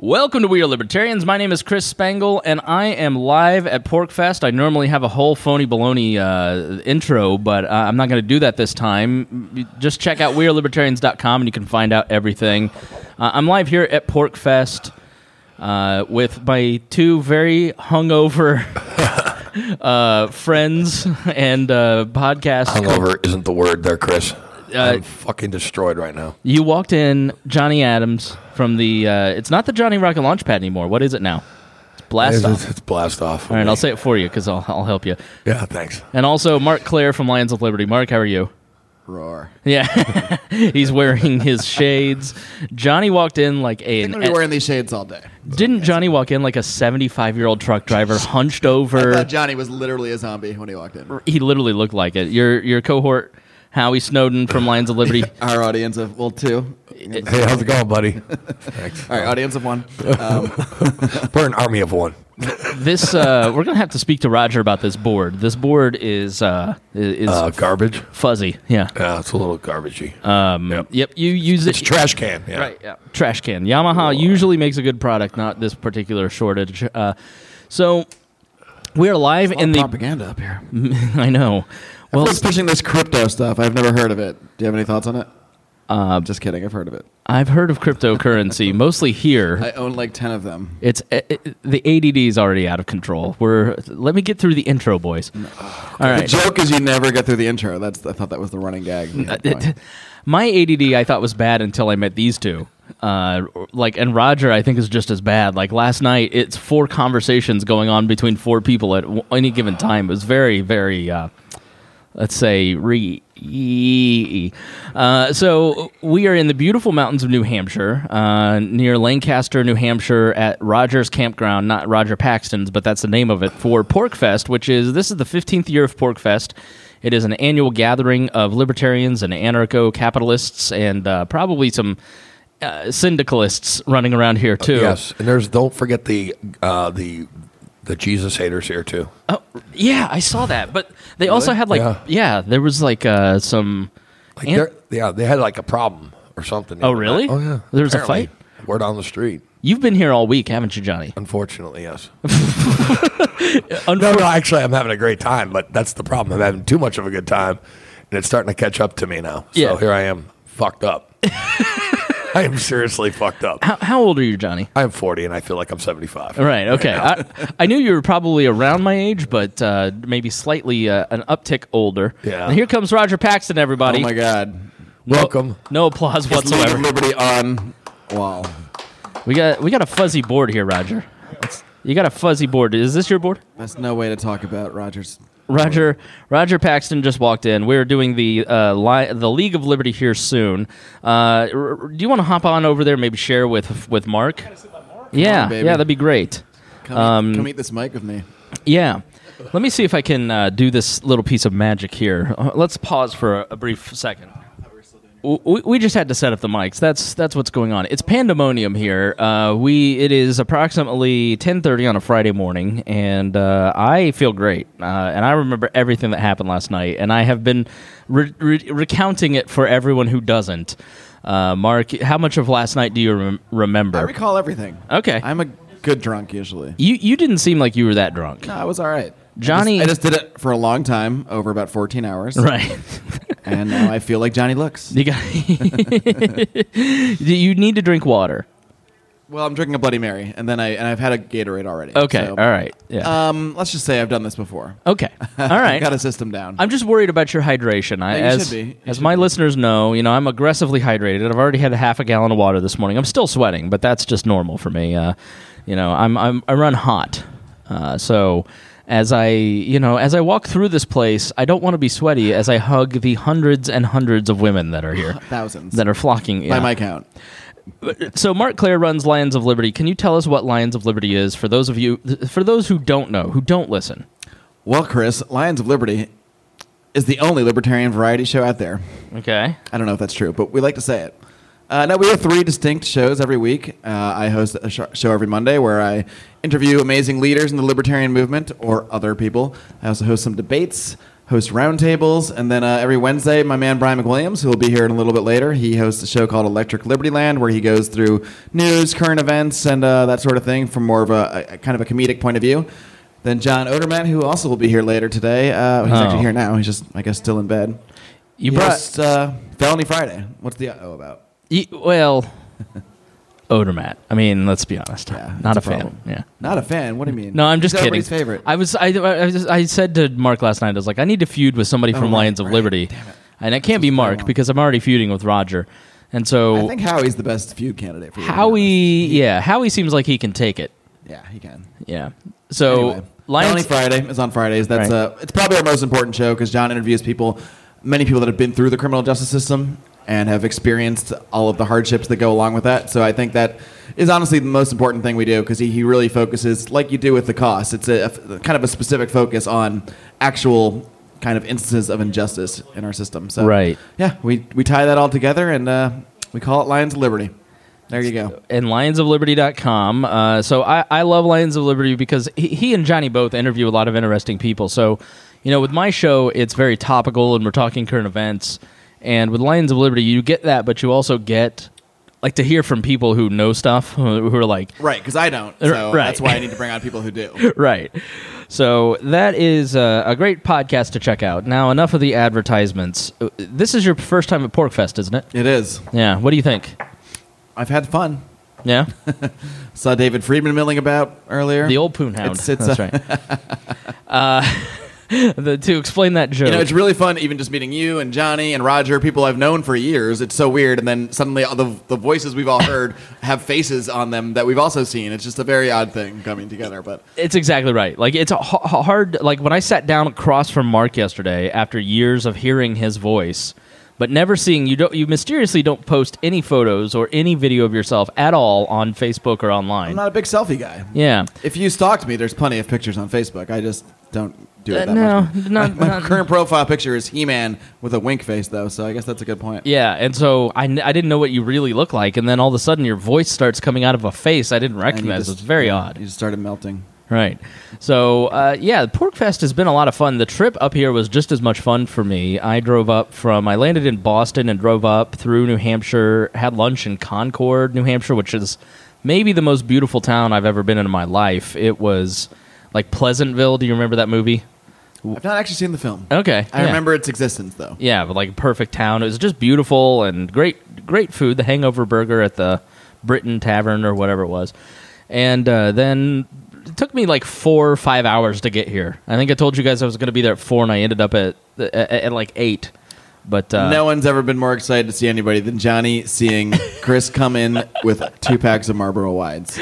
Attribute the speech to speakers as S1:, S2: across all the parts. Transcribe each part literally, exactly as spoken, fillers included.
S1: Welcome to We Are Libertarians. My name is Chris Spangle, and I am live at PorkFest. I normally have a whole phony baloney uh, intro, but uh, I'm not going to do that this time. Just check out we are libertarians dot com, and you can find out everything. Uh, I'm live here at PorkFest uh, with my two very hungover uh, friends and uh, podcast.
S2: Hungover isn't the word there, Chris.
S1: Uh,
S2: I'm fucking destroyed right now.
S1: You walked in, Johnny Adams, from the, uh, it's not the Johnny Rocket Launchpad anymore. What is it now? It's Blast
S2: it's,
S1: Off.
S2: It's Blast Off.
S1: All right,
S2: me.
S1: I'll say it for you because I'll, I'll help you.
S2: Yeah, thanks.
S1: And also Mark Claire from Lions of Liberty. Mark, how are you?
S3: Roar.
S1: Yeah. He's wearing his shades. Johnny walked in like a...
S3: I'm going to be wearing these shades all day.
S1: Didn't Johnny walk in like a seventy-five-year-old truck driver, hunched over?
S3: I thought Johnny was literally a zombie when he walked in.
S1: He literally looked like it. Your, your cohort... Howie Snowden from Lions of Liberty.
S3: Our audience of, well, two.
S2: Hey, how's it going, buddy? Thanks.
S3: All right, audience of one. Um,
S2: We're an army of one.
S1: This, uh, we're going to have to speak to Roger about this board. This board is, uh, is
S2: Uh, garbage?
S1: fuzzy. Yeah.
S2: Yeah, it's a little garbagey.
S1: Um,
S2: Yep.
S1: yep, you use it.
S2: It's trash can. Yeah.
S1: Right, yeah. Trash can. Yamaha usually makes a good product, not this particular shortage. Uh, so, we are live in the...
S3: propaganda up here.
S1: I know. Well,
S3: Everyone's pushing this crypto stuff. I've never heard of it. Do you have any thoughts on it?
S1: Uh,
S3: Just kidding. I've heard of it.
S1: I've heard of cryptocurrency, mostly here.
S3: I own like ten of them.
S1: It's it, it- the A D D is already out of control. We're let me get through the intro, boys. All
S3: The
S1: right.
S3: joke is you never get through the intro. That's I thought that was the running gag.
S1: Uh, it- my A D D I thought was bad until I met these two. Uh, like and Roger I think is just as bad. Like last night, it's four conversations going on between four people at w- any given time. It was very, very. Uh, Let's say re. Uh, so we are in the beautiful mountains of New Hampshire, uh, near Lancaster, New Hampshire, at Rogers Campground, not Roger Paxton's, but that's the name of it, for PorkFest, which is, this is the fifteenth year of PorkFest. It is an annual gathering of libertarians and anarcho-capitalists and uh, probably some uh, syndicalists running around here, too.
S2: Yes, and there's, don't forget the, uh, the, the Jesus haters here, too.
S1: Oh, yeah, I saw that. But they also had, like, yeah,
S2: Yeah.
S1: there was, like, uh, some...
S2: Like
S1: Ant-
S2: they're- yeah, they had like a problem or something.
S1: Oh, really?
S2: Oh, yeah.
S1: There was a
S2: Apparently.
S1: fight?
S2: We're down the street.
S1: You've been here all week, haven't you, Johnny?
S2: Unfortunately, yes.
S1: Unfor-
S2: No, no, actually, I'm having a great time, but that's the problem. I'm having too much of a good time, and it's starting to catch up to me now. So
S1: Yeah.
S2: here I am, fucked up. I am seriously fucked up.
S1: How, how old are you, Johnny?
S2: I'm forty, and I feel like I'm seventy-five.
S1: Right, okay. I, I knew you were probably around my age, but uh, maybe slightly uh, an uptick older.
S2: Yeah.
S1: And here comes Roger Paxton, everybody.
S3: Oh my God.
S1: No-
S2: Welcome.
S1: No applause
S3: League of
S1: whatsoever.
S3: Liberty on wall.
S1: We got we got a fuzzy board here, Roger. It's- you got a fuzzy board. Is this your board?
S3: That's no way to talk about Rogers.
S1: Roger Roger Paxton just walked in. We're doing the uh, li- the League of Liberty here soon. Uh, r- r- do you want to hop on over there, maybe share with with Mark? Yeah,
S3: on, baby.
S1: yeah, that'd be great.
S3: Come,
S1: Um,
S3: eat, come eat this mic with me.
S1: Yeah. Let me see if I can uh, do this little piece of magic here. Uh, let's pause for a, a brief second. We, we just had to set up the mics. That's that's what's going on. It's pandemonium here. Uh, we it is approximately ten thirty on a Friday morning, and uh, I feel great. Uh, and I remember everything that happened last night, and I have been re- re- recounting it for everyone who doesn't. Uh, Mark, how much of last night do you rem- remember?
S3: I recall everything.
S1: Okay.
S3: I'm a good drunk usually.
S1: You you didn't seem like you were that drunk,
S3: No, I was all right.
S1: Johnny.
S3: I just, I just did it for a long time, over about fourteen hours.
S1: Right.
S3: And now I feel like Johnny looks.
S1: You got. You need to drink water.
S3: Well, I'm drinking a Bloody Mary, and then I and I've had a Gatorade already.
S1: Okay.
S3: so-
S1: All right. Yeah.
S3: Um, let's just say I've done this before.
S1: Okay. All right.
S3: Got a system down.
S1: I'm just worried about your hydration. I,
S3: Yeah, you
S1: as
S3: should be. You
S1: as
S3: should
S1: my
S3: be.
S1: listeners know, you know, I'm aggressively hydrated. I've already had a half a gallon of water this morning. I'm still sweating, but that's just normal for me. Uh, you know, I'm, I'm I run hot, uh, so. As I, you know, as I walk through this place, I don't want to be sweaty as I hug the hundreds and hundreds of women that are here,
S3: Thousands.
S1: that are flocking.
S3: by
S1: yeah.
S3: my count.
S1: So Mark Claire runs Lions of Liberty. Can you tell us what Lions of Liberty is for those of you, for those who don't know, who don't listen?
S3: Well, Chris, Lions of Liberty is the only libertarian variety show out there.
S1: Okay.
S3: I don't know if that's true, but we like to say it. Uh, no, we have three distinct shows every week. Uh, I host a sh- show every Monday where I interview amazing leaders in the libertarian movement or other people. I also host some debates, host roundtables, and then uh, every Wednesday, my man Brian McWilliams, who will be here in a little bit later, he hosts a show called Electric Liberty Land, where he goes through news, current events, and uh, that sort of thing from more of a, a kind of a comedic point of view. Then John Odermatt, who also will be here later today. Uh, he's
S1: Oh.
S3: actually here now. He's just, I guess, still in bed.
S1: You
S3: He
S1: brought
S3: hosts, uh, Felony Friday. What's the O about?
S1: y- well, Odermatt. I mean, let's be honest.
S3: Yeah,
S1: Not a
S3: it's a
S1: fan.
S3: problem.
S1: Yeah.
S3: Not a fan. What do you mean?
S1: No, I'm just
S3: He's
S1: kidding.
S3: everybody's favorite.
S1: I was I, I, was, I said to Mark last night, I was like, I need to feud with somebody from
S3: right,
S1: Lions of
S3: right.
S1: Liberty,
S3: Damn it.
S1: and it can't be
S3: was
S1: Mark
S3: going on.
S1: because I'm already feuding with Roger, and so
S3: I think Howie's the best feud candidate for you. to be
S1: Howie,
S3: honest.
S1: yeah, Howie seems like he can take it.
S3: Yeah, he can.
S1: Yeah. So
S3: Anyway,
S1: Lions.
S3: Felony Friday is on Fridays. That's
S1: Right.
S3: uh, it's probably our most important show because John interviews people, many people that have been through the criminal justice system and have experienced all of the hardships that go along with that. So I think that is honestly the most important thing we do because he, he really focuses, like you do with the cost, it's a, a kind of a specific focus on actual kind of instances of injustice in our system. So
S1: Right.
S3: yeah, we we tie that all together and uh, we call it Lions of Liberty. There you go.
S1: And lions of liberty dot com. Uh, so I, I love Lions of Liberty because he, he and Johnny both interview a lot of interesting people. So, you know, with my show, it's very topical and we're talking current events. And with Lions of Liberty, you get that, but you also get, like, to hear from people who know stuff, who, who are like,
S3: Right, because I don't. So
S1: Right.
S3: that's why I need to bring on people who do.
S1: right. So that is uh, a great podcast to check out. Now, enough of the advertisements. Uh, This is your first time at PorcFest, isn't it?
S3: It is.
S1: Yeah. What do you think?
S3: I've had fun.
S1: Yeah?
S3: Saw David Friedman milling about earlier.
S1: The old poon hound.
S3: It's- it's,
S1: That's
S3: uh,
S1: right. uh, the, to explain that joke.
S3: You know, it's really fun even just meeting you and Johnny and Roger, people I've known for years. It's so weird. And then suddenly all the, the voices we've all heard have faces on them that we've also seen. It's just a very odd thing coming together. But
S1: It's exactly right. Like it's a h- hard. Like when I sat down across from Mark yesterday, after years of hearing his voice, but never seeing you, don't you mysteriously don't post any photos or any video of yourself at all on Facebook or online.
S3: I'm not a big selfie guy.
S1: Yeah.
S3: If you stalked me, there's plenty of pictures on Facebook. I just don't do it
S1: Uh,
S3: that
S1: no,
S3: much.
S1: not-
S3: my, my
S1: not-
S3: current profile picture is He-Man with a wink face, though, so I guess that's a good point.
S1: Yeah, and so I, n- I didn't know what you really look like, and then all of a sudden your voice starts coming out of a face I didn't
S3: And you
S1: recognize.
S3: just-
S1: It's very
S3: yeah,
S1: odd.
S3: You just started melting.
S1: Right. So, uh, yeah, PorcFest has been a lot of fun. The trip up here was just as much fun for me. I drove up from, I landed in Boston and drove up through New Hampshire, had lunch in Concord, New Hampshire, which is maybe the most beautiful town I've ever been in my life. It was like Pleasantville. Do you remember that movie?
S3: I've not actually seen the film.
S1: Okay.
S3: I
S1: yeah.
S3: remember its existence, though.
S1: Yeah, but like a perfect town. It was just beautiful and great, great food. The Hangover Burger at the Britain Tavern or whatever it was, and uh, then it took me like four or five hours to get here. I think I told you guys I was going to be there at four, and I ended up at at, at like eight. But uh,
S3: No one's ever been more excited to see anybody than Johnny seeing Chris come in with two packs of Marlboro Wides.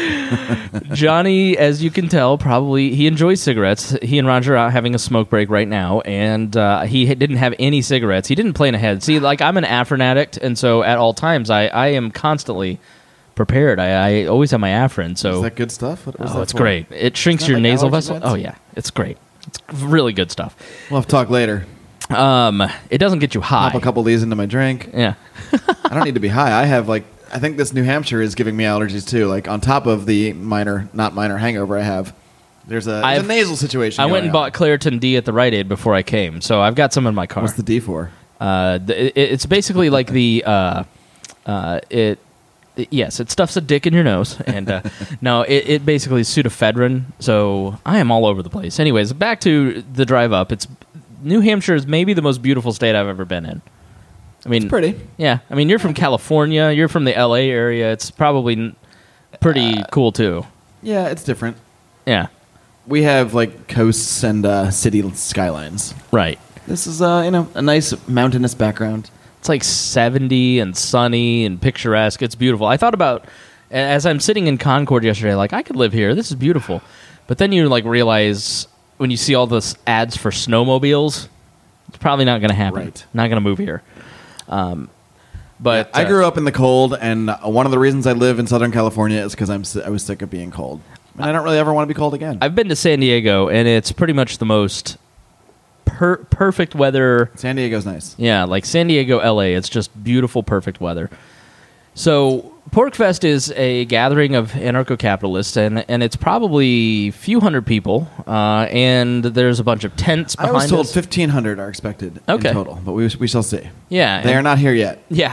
S1: Johnny, as you can tell, probably he enjoys cigarettes. He and Roger are out having a smoke break right now, and uh, he ha- didn't have any cigarettes. He didn't plan ahead. See, like I'm an Afrin addict, and so at all times I, I am constantly prepared. I, I always have my Afrin. So
S3: Is that good stuff? What was
S1: oh,
S3: that
S1: it's
S3: for?
S1: great. It shrinks
S3: Isn't
S1: your
S3: that like
S1: nasal
S3: allergy
S1: vessel.
S3: meds?
S1: Oh yeah, it's great. It's really good stuff.
S3: We'll have to talk later.
S1: Um, it doesn't get you high.
S3: Pop a couple of these into my drink.
S1: Yeah.
S3: I don't need to be high. I have like I think this New Hampshire is giving me allergies too. Like on top of the minor, not minor hangover I have. There's a, there's a
S1: I've-
S3: nasal situation.
S1: I went
S3: going
S1: and
S3: on.
S1: bought Claritin D at the Rite Aid before I came, so I've got some in my car.
S3: What's the D for?
S1: Uh, th- it, it's basically like the uh, uh, it, it. Yes, it stuffs a dick in your nose, and uh, no, it, it basically is pseudoephedrine. So I am all over the place. Anyways, back to the drive up. It's New Hampshire is maybe the most beautiful state I've ever been in. I mean,
S3: It's pretty.
S1: Yeah, I mean, you're from California. You're from the L A area. It's probably n- pretty cool too.
S3: Yeah, it's different.
S1: Yeah,
S3: We have like coasts and uh, city skylines.
S1: right.
S3: This is uh, you know a nice mountainous background.
S1: It's like seventy and sunny and picturesque. It's beautiful. I thought about, as I'm sitting in Concord yesterday, like, I could live here. This is beautiful. But then you, like, realize when you see all this ads for snowmobiles, it's probably not going to happen.
S3: Right.
S1: Not going to move here. Um, but
S3: I
S1: uh,
S3: grew up in the cold, and one of the reasons I live in Southern California is because I'm si- I was sick of being cold, and I don't really ever want to be cold again.
S1: I've been to San Diego, and it's pretty much the most per- perfect weather.
S3: San Diego's nice.
S1: Yeah, like San Diego, L A, it's just beautiful, perfect weather. So PorkFest is a gathering of anarcho-capitalists, and and it's probably a few hundred people, uh, and there's a bunch of tents
S3: I
S1: behind
S3: was told
S1: us.
S3: fifteen hundred are expected
S1: Okay.
S3: in total, but we, we shall see.
S1: Yeah.
S3: They
S1: and-
S3: are not here yet.
S1: Yeah.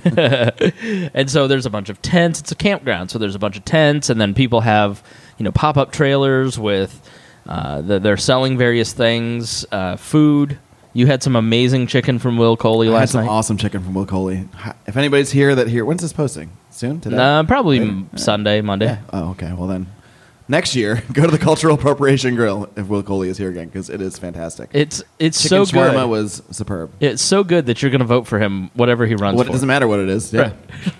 S1: And so there's a bunch of tents. It's a campground, so there's a bunch of tents, and then people have, you know, pop-up trailers with, uh, the, they're selling various things, uh, food. You had some amazing chicken from Will Coley
S3: I had
S1: last
S3: some
S1: night.
S3: awesome chicken from Will Coley. Hi- If anybody's here that here, when's this posting? Soon? Today?
S1: Uh, probably
S3: Later?
S1: m- Sunday, Monday.
S3: Yeah. Oh, okay. Well then, next year, go to the Cultural Appropriation Grill if Will Coley is here again, because it is fantastic.
S1: It's it's
S3: Chicken
S1: so good.
S3: shawarma was superb.
S1: It's so good that you're going to vote for him, whatever he runs
S3: What, it
S1: for.
S3: doesn't matter what it is. Yeah.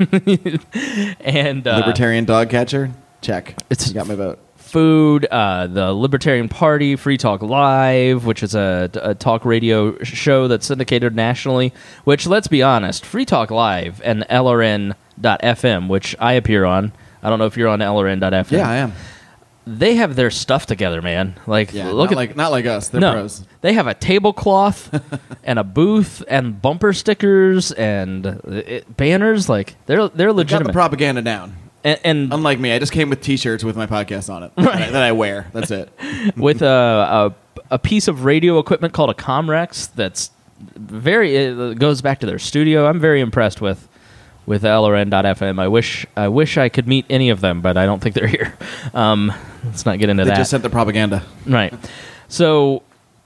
S1: And uh,
S3: Libertarian dog catcher? Check.
S1: It's-
S3: You got my vote.
S1: food, uh, the Libertarian Party, Free Talk Live, which is a, a talk radio show that's syndicated nationally, which, let's be honest, Free Talk Live and L R N dot F M, which I appear on. I don't know if you're on L R N dot F M.
S3: Yeah, I am.
S1: They have their stuff together, man. Like,
S3: Yeah,
S1: look
S3: not
S1: at
S3: like not like us. They're
S1: no,
S3: pros.
S1: they have a tablecloth and a booth and bumper stickers and uh, it, banners. Like, they're they're
S3: Got the
S1: legitimate.
S3: propaganda down.
S1: and and
S3: Unlike me, I just came with T-shirts with my podcast on it that, I, that I wear. That's it.
S1: with a, a a piece of radio equipment called a Comrex that's very it goes back to their studio. I'm very impressed with with L R N dot F M. I wish I wish I could meet any of them, but I don't think they're here. Um, let's not get into
S3: They
S1: that.
S3: just sent the propaganda.
S1: Right. So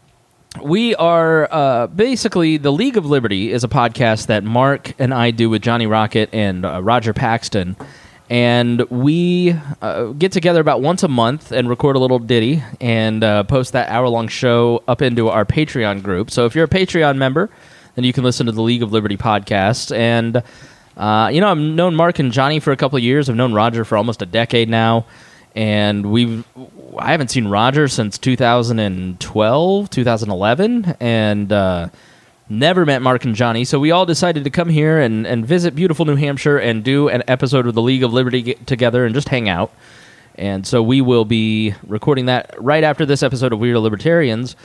S1: we are uh, basically the League of Liberty is a podcast that Mark and I do with Johnny Rocket and uh, Roger Paxton. And we uh, get together about once a month and record a little ditty and uh, post that hour-long show up into our Patreon group. So if you're a Patreon member, then you can listen to the League of Liberty podcast. And, uh, you know, I've known Mark and Johnny for a couple of years. I've known Roger for almost a decade now. And we've I haven't seen Roger since two thousand twelve, two thousand eleven, and uh, never met Mark and Johnny. So we all decided to come here and, and visit beautiful New Hampshire and do an episode of the League of Liberty get together and just hang out. And so we will be recording that right after this episode of We Are Libertarians.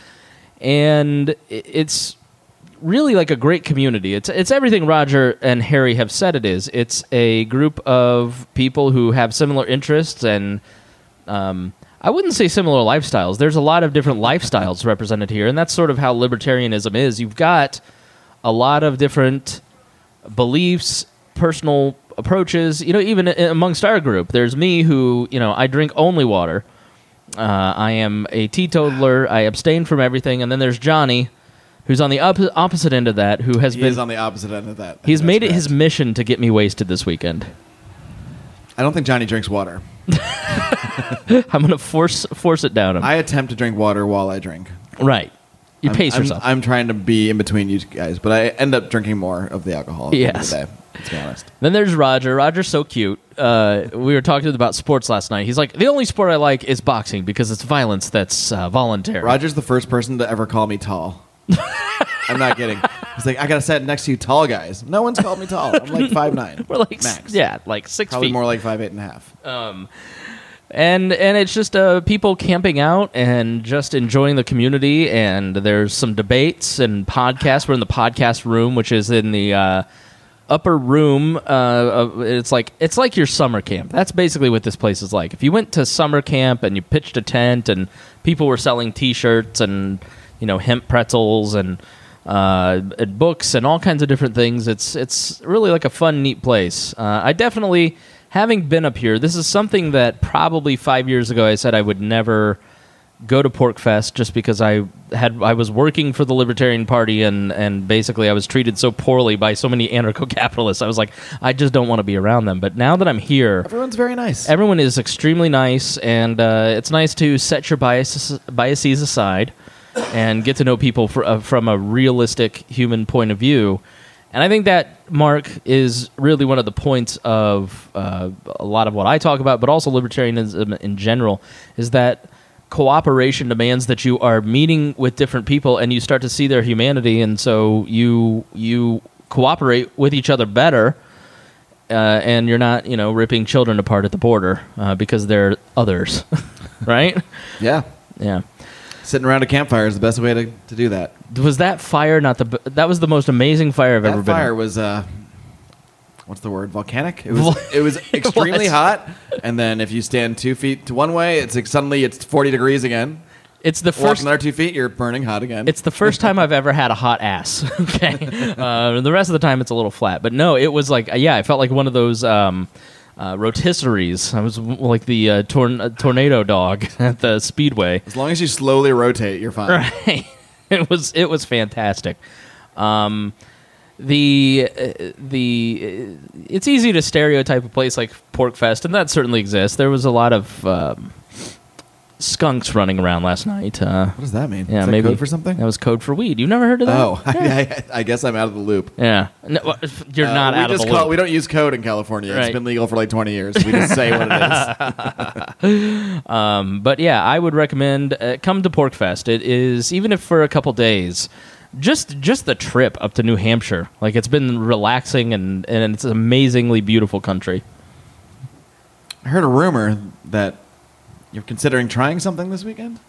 S1: And it's really like a great community. It's it's everything Roger and Harry have said it is. It's a group of people who have similar interests and um, I wouldn't say similar lifestyles. There's a lot of different lifestyles represented here, and that's sort of how libertarianism is. You've got a lot of different beliefs, personal approaches. You know, even amongst our group, there's me who, you know, I drink only water. Uh, I am a teetotaler. I abstain from everything. And then there's Johnny, who's on the op- opposite end of that, who has
S3: He
S1: been...
S3: is on the opposite end of that.
S1: He's
S3: That's
S1: made it his
S3: correct.
S1: mission to get me wasted this weekend.
S3: I don't think Johnny drinks water.
S1: I'm going to force force it down him.
S3: I attempt to drink water while I drink.
S1: right. You
S3: I'm,
S1: pace
S3: I'm-
S1: yourself.
S3: I'm trying to be in between you guys, but I end up drinking more of the alcohol at the end of
S1: Yes.
S3: the day. Let's be honest.
S1: Then there's Roger. Roger's so cute. Uh, we were talking about sports last night. He's like, the only sport I like is boxing because it's violence that's uh, voluntary.
S3: Roger's the first person to ever call me tall. I'm not kidding. He's like, I gotta sit next to you tall guys. No one's called me tall. I'm like five nine.
S1: We're like,
S3: max.
S1: yeah, like six
S3: Probably
S1: feet.
S3: more like five eight and a half.
S1: and and it's just uh, people camping out and just enjoying the community. And there's some debates and podcasts. We're in the podcast room, which is in the uh, upper room. Uh, of, it's like it's like your summer camp. That's basically what this place is like. If you went to summer camp and you pitched a tent and people were selling T-shirts and you know hemp pretzels and uh, and books and all kinds of different things, it's it's really like a fun, neat place. Uh, I definitely. Having been up here, this is something that probably five years ago I said I would never go to PorkFest just because I had I was working for the Libertarian Party and, and basically I was treated so poorly by so many anarcho-capitalists. I was like, I just don't want to be around them. But now that I'm here,
S3: Everyone's very nice.
S1: everyone is extremely nice, and uh, it's nice to set your biases, biases aside and get to know people for, uh, from a realistic human point of view. And I think that, Mark, is really one of the points of uh, a lot of what I talk about, but also libertarianism in general, is that cooperation demands that you are meeting with different people and you start to see their humanity, and so you you cooperate with each other better, uh, and you're not, you know, ripping children apart at the border uh, because they're others, right?
S3: yeah.
S1: Yeah.
S3: Sitting around a campfire is the best way to, to do that.
S1: Was that fire not the... b- That was the most amazing fire I've ever
S3: That
S1: been
S3: fire
S1: on.
S3: was uh, what's the word? Volcanic. It was it was extremely
S1: was.
S3: hot, and then if you stand two feet to one way, it's like suddenly it's forty degrees again.
S1: It's the
S3: Walk
S1: first.
S3: another two feet, you're burning hot again.
S1: It's the first time I've ever had a hot ass. Okay, uh, the rest of the time it's a little flat. But no, it was like yeah, I felt like one of those um, uh, rotisseries. I was w- like the uh, torn- uh, tornado dog at the speedway.
S3: As long as you slowly rotate, you're fine.
S1: Right. It was it was fantastic. Um, the uh, the uh, it's easy to stereotype a place like Porkfest, and that certainly exists. There was a lot of um, skunks running around last night. Uh,
S3: What does that mean?
S1: yeah,
S3: Is that
S1: maybe
S3: code for something?
S1: That was code for weed. You've never heard of that?
S3: Oh,
S1: Yeah.
S3: I, I guess I'm out of the loop.
S1: Yeah. No, well, you're
S3: Uh,
S1: not
S3: we
S1: out of
S3: just
S1: the
S3: call,
S1: loop.
S3: We don't use code in California.
S1: Right.
S3: It's been legal for like twenty years. We just say what it is.
S1: Um, but yeah, I would recommend uh, come to Porkfest. It is even if for a couple days, just just the trip up to New Hampshire. Like it's been relaxing and and it's an amazingly beautiful country.
S3: I heard a rumor that you're considering trying something this weekend.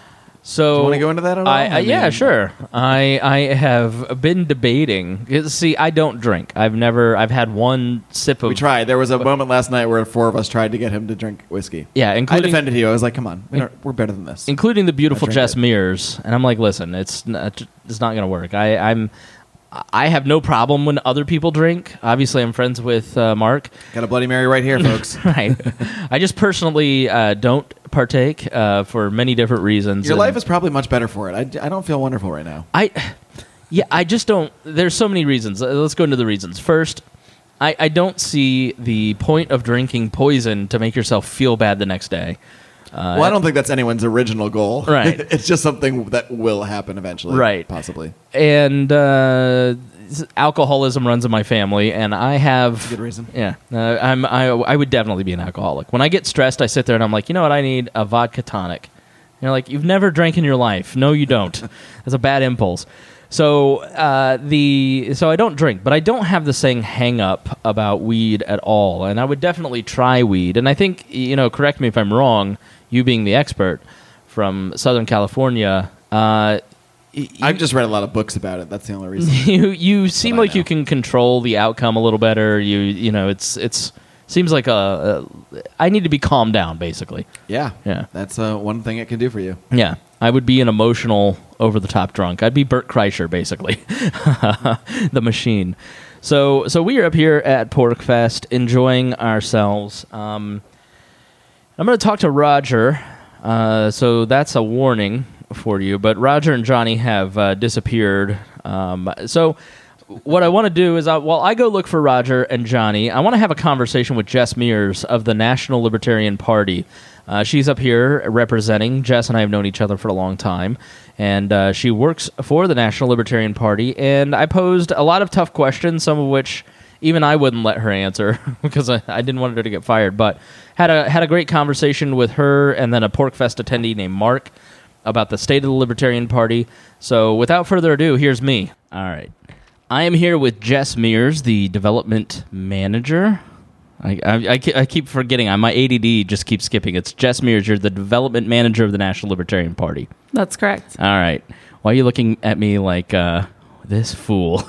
S1: So
S3: Do you wanna go into that at all?
S1: I, I,
S3: I
S1: yeah,
S3: mean-
S1: sure. I I have been debating. See, I don't drink. I've never. I've had one sip of.
S3: We tried. There was a moment last night where four of us tried to get him to drink whiskey.
S1: Yeah,
S3: I
S1: including
S3: defended you. I was like, "Come on, we don't, we're better than this."
S1: including the beautiful
S3: I drank
S1: Jess
S3: it.
S1: Mears, and I'm like, listen, it's not, it's not going to work. I, I'm, I have no problem when other people drink. Obviously, I'm friends with uh, Mark,
S3: Got a Bloody Mary right here, folks.
S1: right? I just personally uh, don't partake uh, for many different reasons.
S3: Your
S1: and
S3: life is probably much better for it. I, I don't feel wonderful right now.
S1: I, yeah, I just don't. There's so many reasons. Uh, Let's go into the reasons. First, I, I don't see the point of drinking poison to make yourself feel bad the next day. Uh,
S3: Well, I don't think that's anyone's original goal.
S1: Right.
S3: It's just something that will happen eventually.
S1: Right.
S3: Possibly.
S1: and uh, s- alcoholism runs in my family, and I have
S3: Good reason.
S1: Yeah, uh, I'm. I, I would definitely be an alcoholic. When I get stressed, I sit there and I'm like, you know what? I need a vodka tonic. You're like, you've never drank in your life. No, you don't. That's a bad impulse. So uh, the so I don't drink, but I don't have the same hang up about weed at all, and I would definitely try weed. And I think, you know, correct me if I'm wrong. You being the expert from Southern California, uh, y-
S3: I've just read a lot of books about it. That's the only reason.
S1: you you seem
S3: I
S1: like you
S3: know.
S1: can control the outcome a little better. You you know it's it's seems like a, a I need to be calmed down basically.
S3: Yeah.
S1: Yeah.
S3: That's uh, one thing it can do for you.
S1: Yeah, I would be an emotional over the top drunk. I'd be Bert Kreischer basically, the machine. So so we are up here at Porkfest enjoying ourselves. Um, I'm going to talk to Roger. Uh, so that's a warning for you. But Roger and Johnny have uh, disappeared. Um, so what I want to do is, I, while I go look for Roger and Johnny, I want to have a conversation with Jess Mears of the National Libertarian Party. Uh, she's up here representing. Jess and I have known each other for a long time. And uh, she works for the National Libertarian Party. And I posed a lot of tough questions, some of which even I wouldn't let her answer because I, I didn't want her to get fired. But had a had a great conversation with her and then a Porkfest attendee named Mark about the state of the Libertarian Party. So without further ado, here's me. All right. I am here with Jess Mears, the development manager. I, I, I ke- I keep forgetting. I, my A D D just keeps skipping. It's Jess Mears. You're the development manager of the National Libertarian Party.
S4: That's correct.
S1: All right. Why are you looking at me like uh, this fool?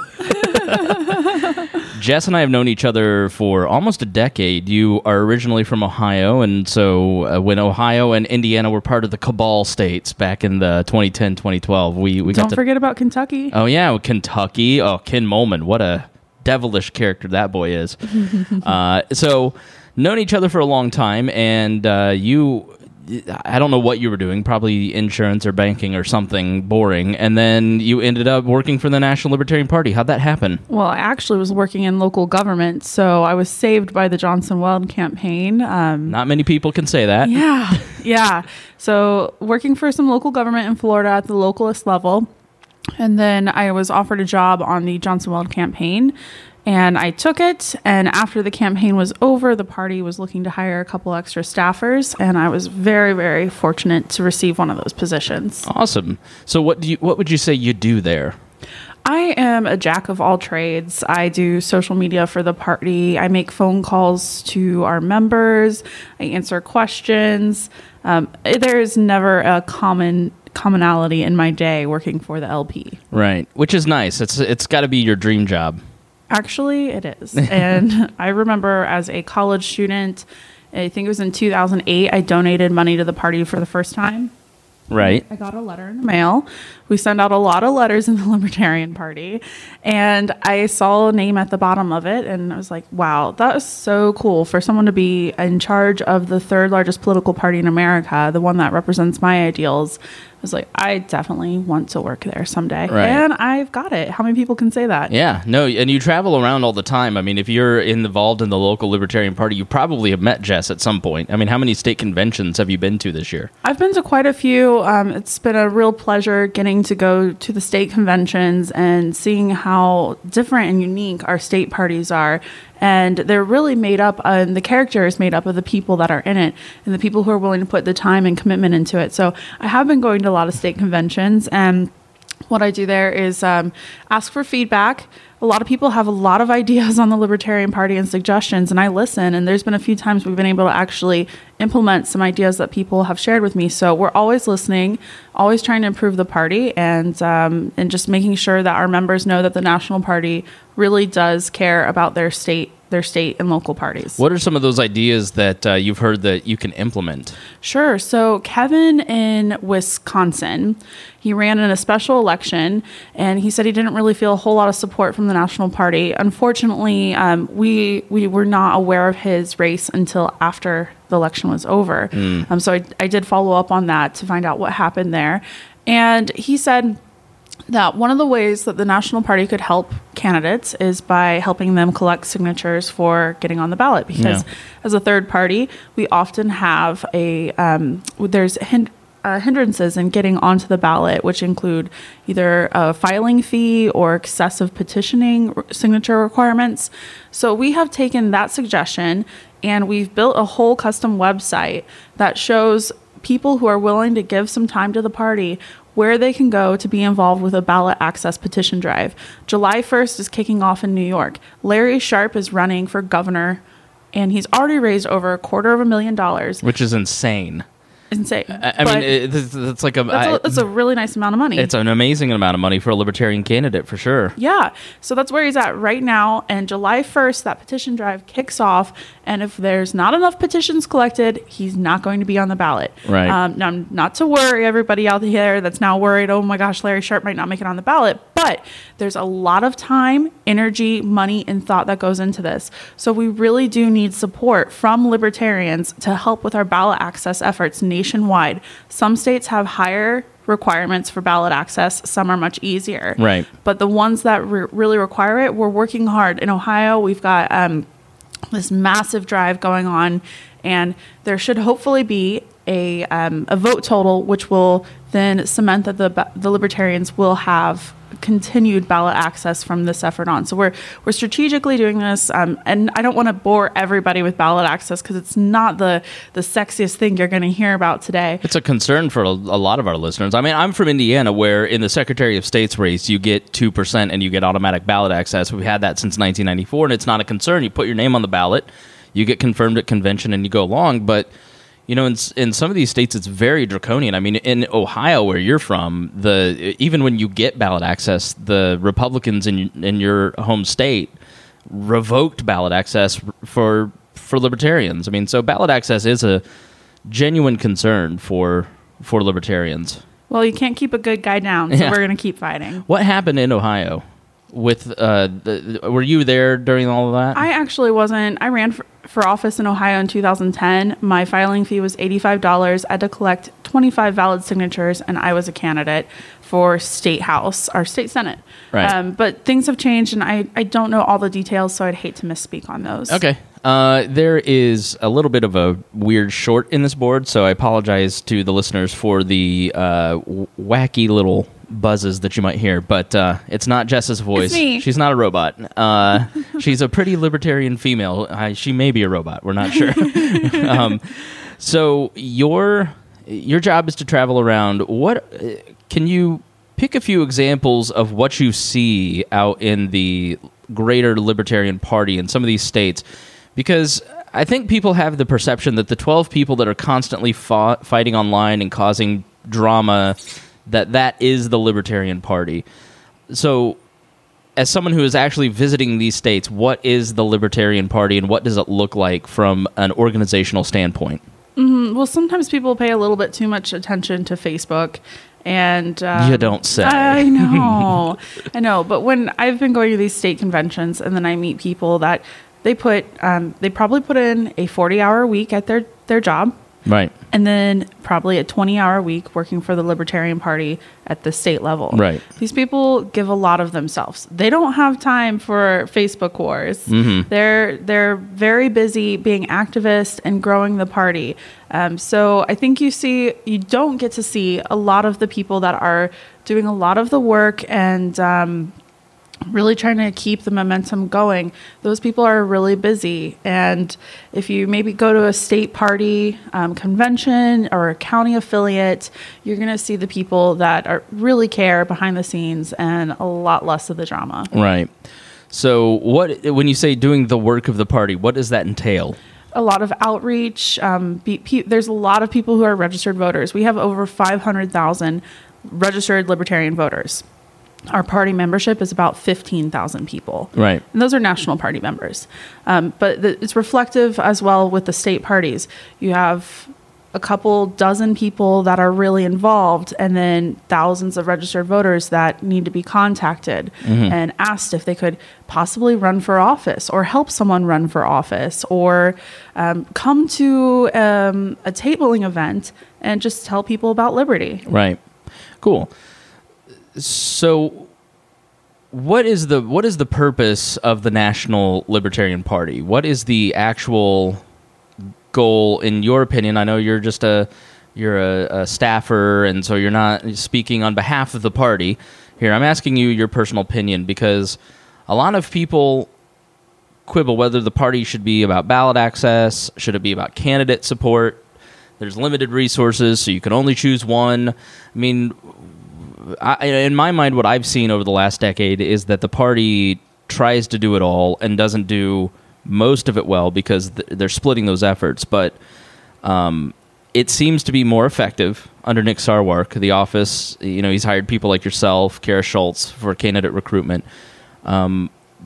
S1: Jess and I have known each other for almost a decade. You are originally from Ohio, and so uh, when Ohio and Indiana were part of the Cabal states back in the twenty ten, twenty twelve, we, we got
S4: Don't
S1: to...
S4: forget about Kentucky.
S1: Oh, yeah, Kentucky. Oh, Ken Molman. What a devilish character that boy is. uh, so, known each other for a long time, and uh, you... I don't know what you were doing, probably insurance or banking or something boring, and then you ended up working for the National Libertarian Party. How'd that happen?
S4: Well, I actually was working in local government, so I was saved by the Johnson Weld campaign. Um,
S1: Not many people can say that.
S4: yeah, yeah. So working for some local government in Florida at the localist level, and then I was offered a job on the Johnson Weld campaign. And I took it, and after the campaign was over, the party was looking to hire a couple extra staffers, and I was very, very fortunate to receive one of those positions.
S1: Awesome. So what do you what would you say you do there?
S4: I am a jack of all trades. I do social media for the party. I make phone calls to our members. I answer questions. Um, there is never a common commonality in my day working for the L P.
S1: Right. Which is nice. It's it's got to be your dream job.
S4: Actually, it is. And I remember as a college student, I think it was in two thousand eight, I donated money to the party for the first time.
S1: Right.
S4: I got a letter in the mail. We send out a lot of letters in the Libertarian Party. And I saw a name at the bottom of it. And I was like, wow, that is so cool for someone to be in charge of the third largest political party in America, the one that represents my ideals. I was like, I definitely want to work there someday.
S1: Right.
S4: And I've got it. How many people can say that?
S1: Yeah, no, and you travel around all the time. I mean, if you're involved in the local Libertarian Party, you probably have met Jess at some point. I mean, how many state conventions have you been to this year?
S4: I've been to quite a few. Um, it's been a real pleasure getting to go to the state conventions and seeing how different and unique our state parties are. And they're really made up, uh, and the character is made up of the people that are in it and the people who are willing to put the time and commitment into it. So I have been going to a lot of state conventions, and what I do there is um, ask for feedback. A lot of people have a lot of ideas on the Libertarian Party and suggestions, and I listen. And there's been a few times we've been able to actually implement some ideas that people have shared with me. So we're always listening, always trying to improve the party, and um, and just making sure that our members know that the National Party really does care about their state, their state and local parties.
S1: What are some of those ideas that uh, you've heard that you can implement?
S4: Sure. So Kevin in Wisconsin, he ran in a special election, and he said he didn't really feel a whole lot of support from the National Party. Unfortunately, um, we we were not aware of his race until after the election was over. Mm. Um, so I, I did follow up on that to find out what happened there. And he said that one of the ways that the National Party could help candidates is by helping them collect signatures for getting on the ballot. Because
S1: yeah.
S4: as a third party, we often have a, um, there's hind- uh, hindrances in getting onto the ballot, which include either a filing fee or excessive petitioning r- signature requirements. So we have taken that suggestion and we've built a whole custom website that shows people who are willing to give some time to the party where they can go to be involved with a ballot access petition drive. July first is kicking off in New York. Larry Sharpe is running for governor, and he's already raised over a quarter of a million dollars.
S1: Which is insane.
S4: Insane.
S1: I, I mean, it, it's, it's like a...
S4: That's a,
S1: I,
S4: that's a really nice amount of money.
S1: It's an amazing amount of money for a Libertarian candidate, for sure.
S4: Yeah. So that's where he's at right now. And July first, that petition drive kicks off. And if there's not enough petitions collected, he's not going to be on the ballot.
S1: Right.
S4: Um, now, not to worry everybody out there that's now worried, oh my gosh, Larry Sharpe might not make it on the ballot. But there's a lot of time, energy, money, and thought that goes into this. So we really do need support from libertarians to help with our ballot access efforts nationwide. Some states have higher requirements for ballot access. Some are much easier.
S1: Right.
S4: But the ones that re- really require it, we're working hard. In Ohio, we've got um, this massive drive going on, and there should hopefully be a um, a vote total, which will then cement that the the libertarians will have continued ballot access from this effort on. So we're we're strategically doing this, um, and I don't want to bore everybody with ballot access because it's not the the sexiest thing you're going to hear about today.
S1: It's a concern for a, a lot of our listeners. I mean, I'm from Indiana, where in the Secretary of State's race, you get two percent and you get automatic ballot access. We've had that since nineteen ninety-four, and it's not a concern. You put your name on the ballot, you get confirmed at convention, and you go along. But you know, in in some of these states, it's very draconian. I mean, in Ohio, where you're from, the even when you get ballot access, the Republicans in in your home state revoked ballot access for for libertarians. I mean, so ballot access is a genuine concern for for libertarians.
S4: Well, you can't keep a good guy down, so
S1: Yeah.
S4: we're going to keep fighting.
S1: What happened in Ohio? With uh, the, were you there during all of that?
S4: I actually wasn't. I ran for, for office in Ohio in two thousand ten. My filing fee was eighty-five dollars. I had to collect twenty-five valid signatures, and I was a candidate for State House, our state Senate.
S1: Right.
S4: Um, but things have changed, and I, I don't know all the details, so I'd hate to misspeak on those.
S1: Okay. Uh, there is a little bit of a weird short in this board, so I apologize to the listeners for the uh, w- wacky little buzzes that you might hear, but uh, it's not Jess's voice.
S4: It's me.
S1: She's not a robot. Uh, she's a pretty libertarian female. I, she may be a robot. We're not sure. um, so your your job is to travel around. What uh, can you pick a few examples of what you see out in the greater Libertarian Party in some of these states? Because I think people have the perception that the twelve people that are constantly fought, fighting online and causing drama, that that is the Libertarian Party. So as someone who is actually visiting these states, what is the Libertarian Party and what does it look like from an organizational standpoint?
S4: Mm, well, sometimes people pay a little bit too much attention to Facebook. And um,
S1: you don't say.
S4: I know, I know. But when I've been going to these state conventions, and then I meet people that they put, um, they probably put in a forty-hour week at their their job,
S1: right,
S4: and then probably a twenty-hour week working for the Libertarian Party at the state level.
S1: Right.
S4: These people give a lot of themselves. They don't have time for Facebook wars.
S1: Mm-hmm.
S4: They're they're very busy being activists and growing the party. Um, so I think you see you don't get to see a lot of the people that are doing a lot of the work and um, really trying to keep the momentum going. Those people are really busy. And if you maybe go to a state party um, convention or a county affiliate, you're going to see the people that are really care behind the scenes and a lot less of the drama.
S1: Right. So what when you say doing the work of the party, what does that entail?
S4: A lot of outreach. Um, be, pe- there's a lot of people who are registered voters. We have over five hundred thousand registered Libertarian voters. Our party membership is about fifteen thousand people.
S1: Right.
S4: And those are national party members. Um, but the, it's reflective as well with the state parties. You have a couple dozen people that are really involved and then thousands of registered voters that need to be contacted mm-hmm. and asked if they could possibly run for office or help someone run for office or um, come to um, a tabling event and just tell people about liberty.
S1: Right. Cool. So what is the what is the purpose of the National Libertarian Party? What is the actual goal, in your opinion? I know you're just a you're a, a staffer, and so you're not speaking on behalf of the party here. I'm asking you your personal opinion because a lot of people quibble whether the party should be about ballot access, should it be about candidate support. There's limited resources, so you can only choose one. I mean, I, in my mind, what I've seen over the last decade is that the party tries to do it all and doesn't do most of it well because th- they're splitting those efforts. But um, it seems to be more effective under Nick Sarwark, the office. You know, he's hired people like yourself, Kara Schultz, for candidate recruitment. Um,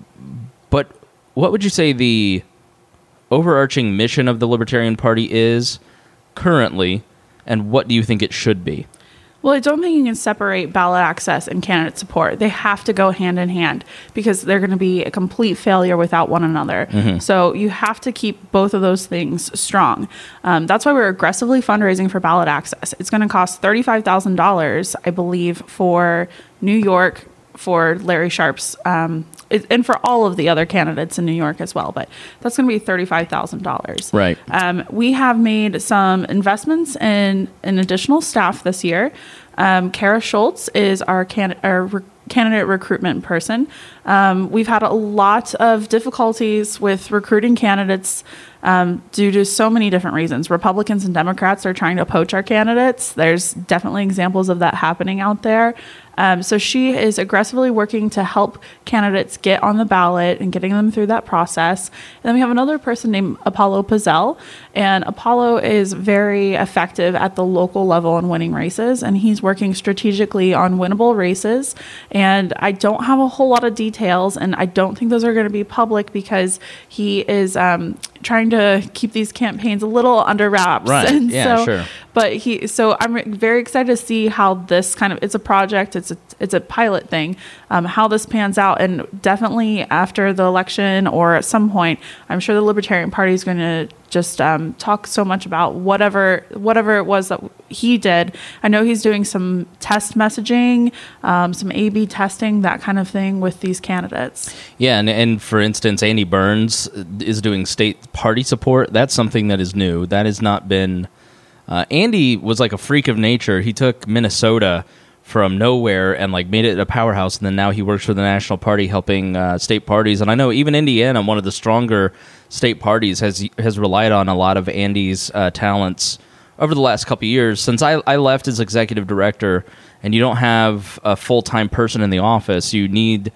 S1: but what would you say the overarching mission of the Libertarian Party is currently, and what do you think it should be?
S4: Well, I don't think you can separate ballot access and candidate support. They have to go hand in hand because they're going to be a complete failure without one another. Mm-hmm. So you have to keep both of those things strong. Um, that's why we're aggressively fundraising for ballot access. It's going to cost thirty-five thousand dollars, I believe, for New York, for Larry Sharp's, um, it, and for all of the other candidates in New York as well. But that's going to be thirty-five thousand dollars.
S1: Right.
S4: Um, we have made some investments in an additional staff this year. Um, Kara Schultz is our, can- our re- candidate recruitment person. Um, we've had a lot of difficulties with recruiting candidates um, due to so many different reasons. Republicans and Democrats are trying to poach our candidates. There's definitely examples of that happening out there. Um, so she is aggressively working to help candidates get on the ballot and getting them through that process. And then we have another person named Apollo Pizzell, and Apollo is very effective at the local level in winning races, and he's working strategically on winnable races. And I don't have a whole lot of details, and I don't think those are going to be public because he is um, trying to keep these campaigns a little under wraps.
S1: Right.
S4: And
S1: yeah,
S4: so,
S1: sure.
S4: But he, so I'm very excited to see how this kind of, it's a project, it's a, it's a pilot thing, um, how this pans out. And definitely after the election or at some point, I'm sure the Libertarian Party is going to just um, talk so much about whatever, whatever it was that he did. I know he's doing some test messaging, um, some A B testing, that kind of thing with these candidates.
S1: Yeah. And, and for instance, Andy Burns is doing state party support. That's something that is new. That has not been... Uh, Andy was like a freak of nature. He took Minnesota from nowhere and like made it a powerhouse, and then now he works for the National Party helping uh, state parties. And I know even Indiana, one of the stronger state parties, has has relied on a lot of Andy's uh, talents over the last couple of years. Since I, I left as executive director, and you don't have a full-time person in the office, you need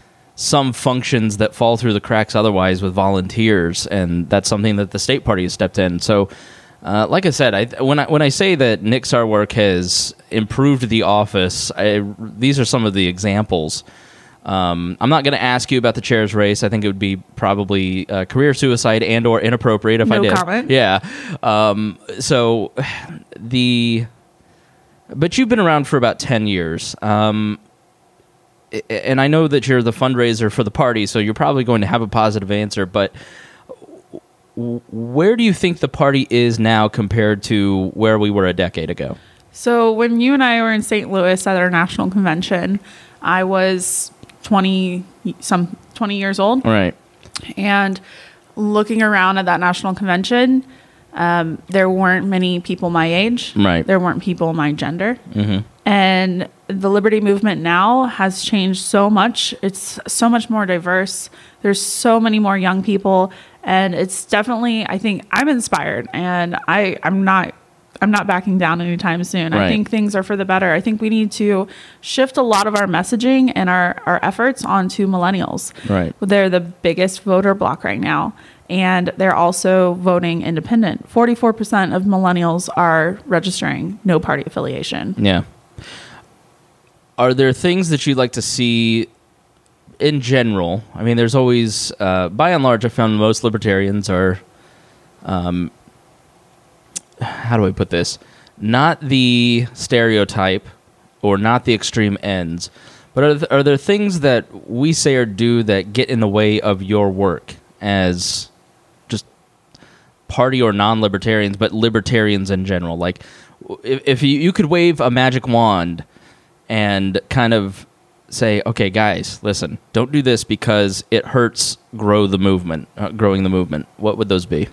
S1: some functions that fall through the cracks otherwise with volunteers, and that's something that the state party has stepped in. So Uh, like I said, I, when I when I say that Nick Sarwark has improved the office, I, these are some of the examples. Um, I'm not going to ask you about the chair's race. I think it would be probably uh, career suicide and or inappropriate if
S4: No
S1: I did.
S4: comment.
S1: Yeah. Um, so the, but you've been around for about ten years. Um, and I know that you're the fundraiser for the party, so you're probably going to have a positive answer, but where do you think the party is now compared to where we were a decade ago?
S4: So when you and I were in Saint Louis at our national convention, I was twenty some twenty years old.
S1: Right.
S4: And looking around at that national convention, um, there weren't many people my age.
S1: Right.
S4: There weren't people my gender.
S1: Mm-hmm.
S4: And the liberty movement now has changed so much. It's so much more diverse. There's so many more young people. And it's definitely, I think, I'm inspired. And I, I'm not I'm not backing down anytime soon.
S1: Right.
S4: I think things are for the better. I think we need to shift a lot of our messaging and our, our efforts onto millennials.
S1: Right.
S4: They're the biggest voter bloc right now. And they're also voting independent. forty-four percent of millennials are registering no party affiliation.
S1: Yeah. Are there things that you'd like to see in general? I mean, there's always, uh, by and large, I found most libertarians are, um, how do I put this? Not the stereotype or not the extreme ends, but are, th- are there things that we say or do that get in the way of your work as just party or non-libertarians, but libertarians in general? Like, if, if you, you could wave a magic wand and kind of say, okay, guys, listen, don't do this because it hurts grow the movement, uh, growing the movement, what would those be?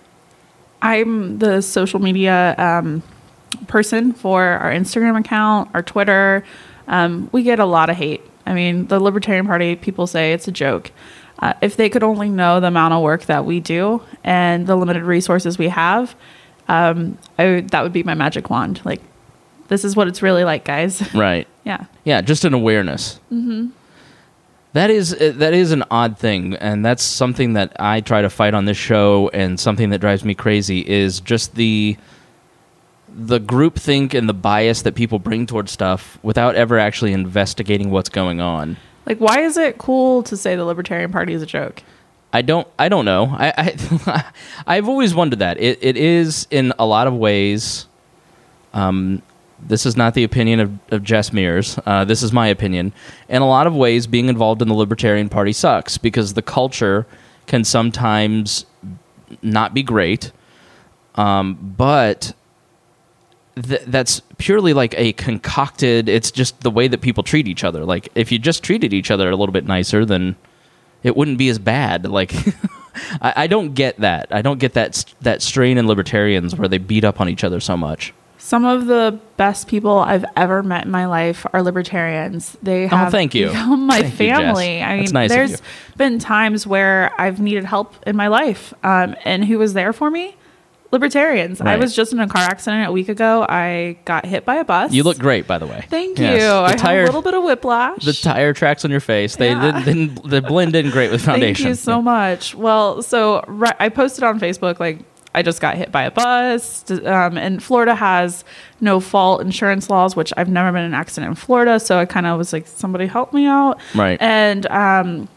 S4: I'm the social media um, person for our Instagram account, our Twitter. Um, we get a lot of hate. I mean, the Libertarian Party, people say it's a joke. Uh, if they could only know the amount of work that we do and the limited resources we have, um, I, that would be my magic wand. Like, this is what it's really like, guys.
S1: Right.
S4: Yeah.
S1: Yeah, just an awareness. Mm-hmm. That is uh, that is an odd thing, and that's something that I try to fight on this show, and something that drives me crazy is just the the groupthink and the bias that people bring towards stuff without ever actually investigating what's going on.
S4: Like, why is it cool to say the Libertarian Party is a joke?
S1: I don't I don't know. I, I I've always wondered that. It it is in a lot of ways. Um, this is not the opinion of, of Jess Mears. Uh, this is my opinion. In a lot of ways, being involved in the Libertarian Party sucks because the culture can sometimes not be great. Um, but th- that's purely like a concocted, it's just the way that people treat each other. Like, if you just treated each other a little bit nicer, then it wouldn't be as bad. Like, I, I don't get that. I don't get that that strain in libertarians where they beat up on each other so much.
S4: Some of the best people I've ever met in my life are libertarians. They have
S1: oh, thank you.
S4: become my
S1: thank
S4: family.
S1: You,
S4: I mean,
S1: That's nice
S4: there's
S1: of you.
S4: been times where I've needed help in my life, um, and who was there for me? Libertarians.
S1: Right.
S4: I was just in a car accident a week ago. I got hit by a bus.
S1: You look great, by the way.
S4: Thank
S1: Yes.
S4: you.
S1: The
S4: I
S1: tire-
S4: had a little bit of whiplash.
S1: The tire tracks on your face, they
S4: Yeah.
S1: didn't, didn't they blend in great with foundation.
S4: Thank you so much. Well, so right, I posted on Facebook, like, I just got hit by a bus. Um, and Florida has no fault insurance laws, which I've never been in an accident in Florida. So I kind of was like, somebody help me out.
S1: Right.
S4: And, um,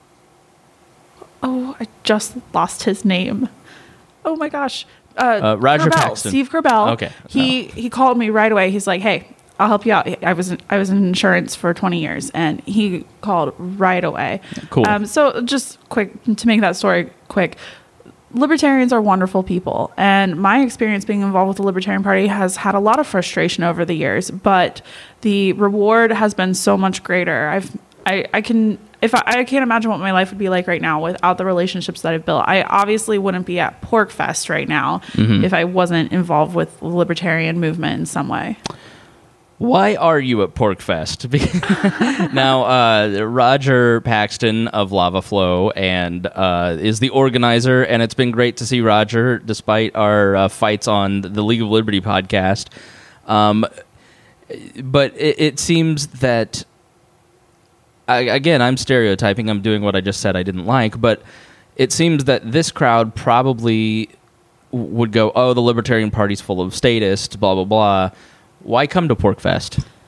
S4: oh, I just lost his name. Oh my gosh. Uh,
S1: Uh, Roger
S4: Kerbel,
S1: Paxton.
S4: Steve Kerbel.
S1: Okay.
S4: He, he called me right away. He's like, hey, I'll help you out. I was in, I was in insurance for twenty years, and he called right away.
S1: Cool.
S4: Um, so just quick to make that story quick. Libertarians are wonderful people, and my experience being involved with the Libertarian Party has had a lot of frustration over the years, but the reward has been so much greater. I've, I, I can, if I, I can't imagine what my life would be like right now without the relationships that I've built. I obviously wouldn't be at Pork Fest right now
S1: Mm-hmm.
S4: if I wasn't involved with the libertarian movement in some way.
S1: Why are you at Pork Fest? Now, uh, Roger Paxton of Lava Flow and uh, is the organizer, and it's been great to see Roger, despite our uh, fights on the League of Liberty podcast. Um, but it, it seems that, I, again, I'm stereotyping. I'm doing what I just said I didn't like, but it seems that this crowd probably would go, oh, the Libertarian Party's full of statists, blah, blah, blah. Why come to Pork Fest?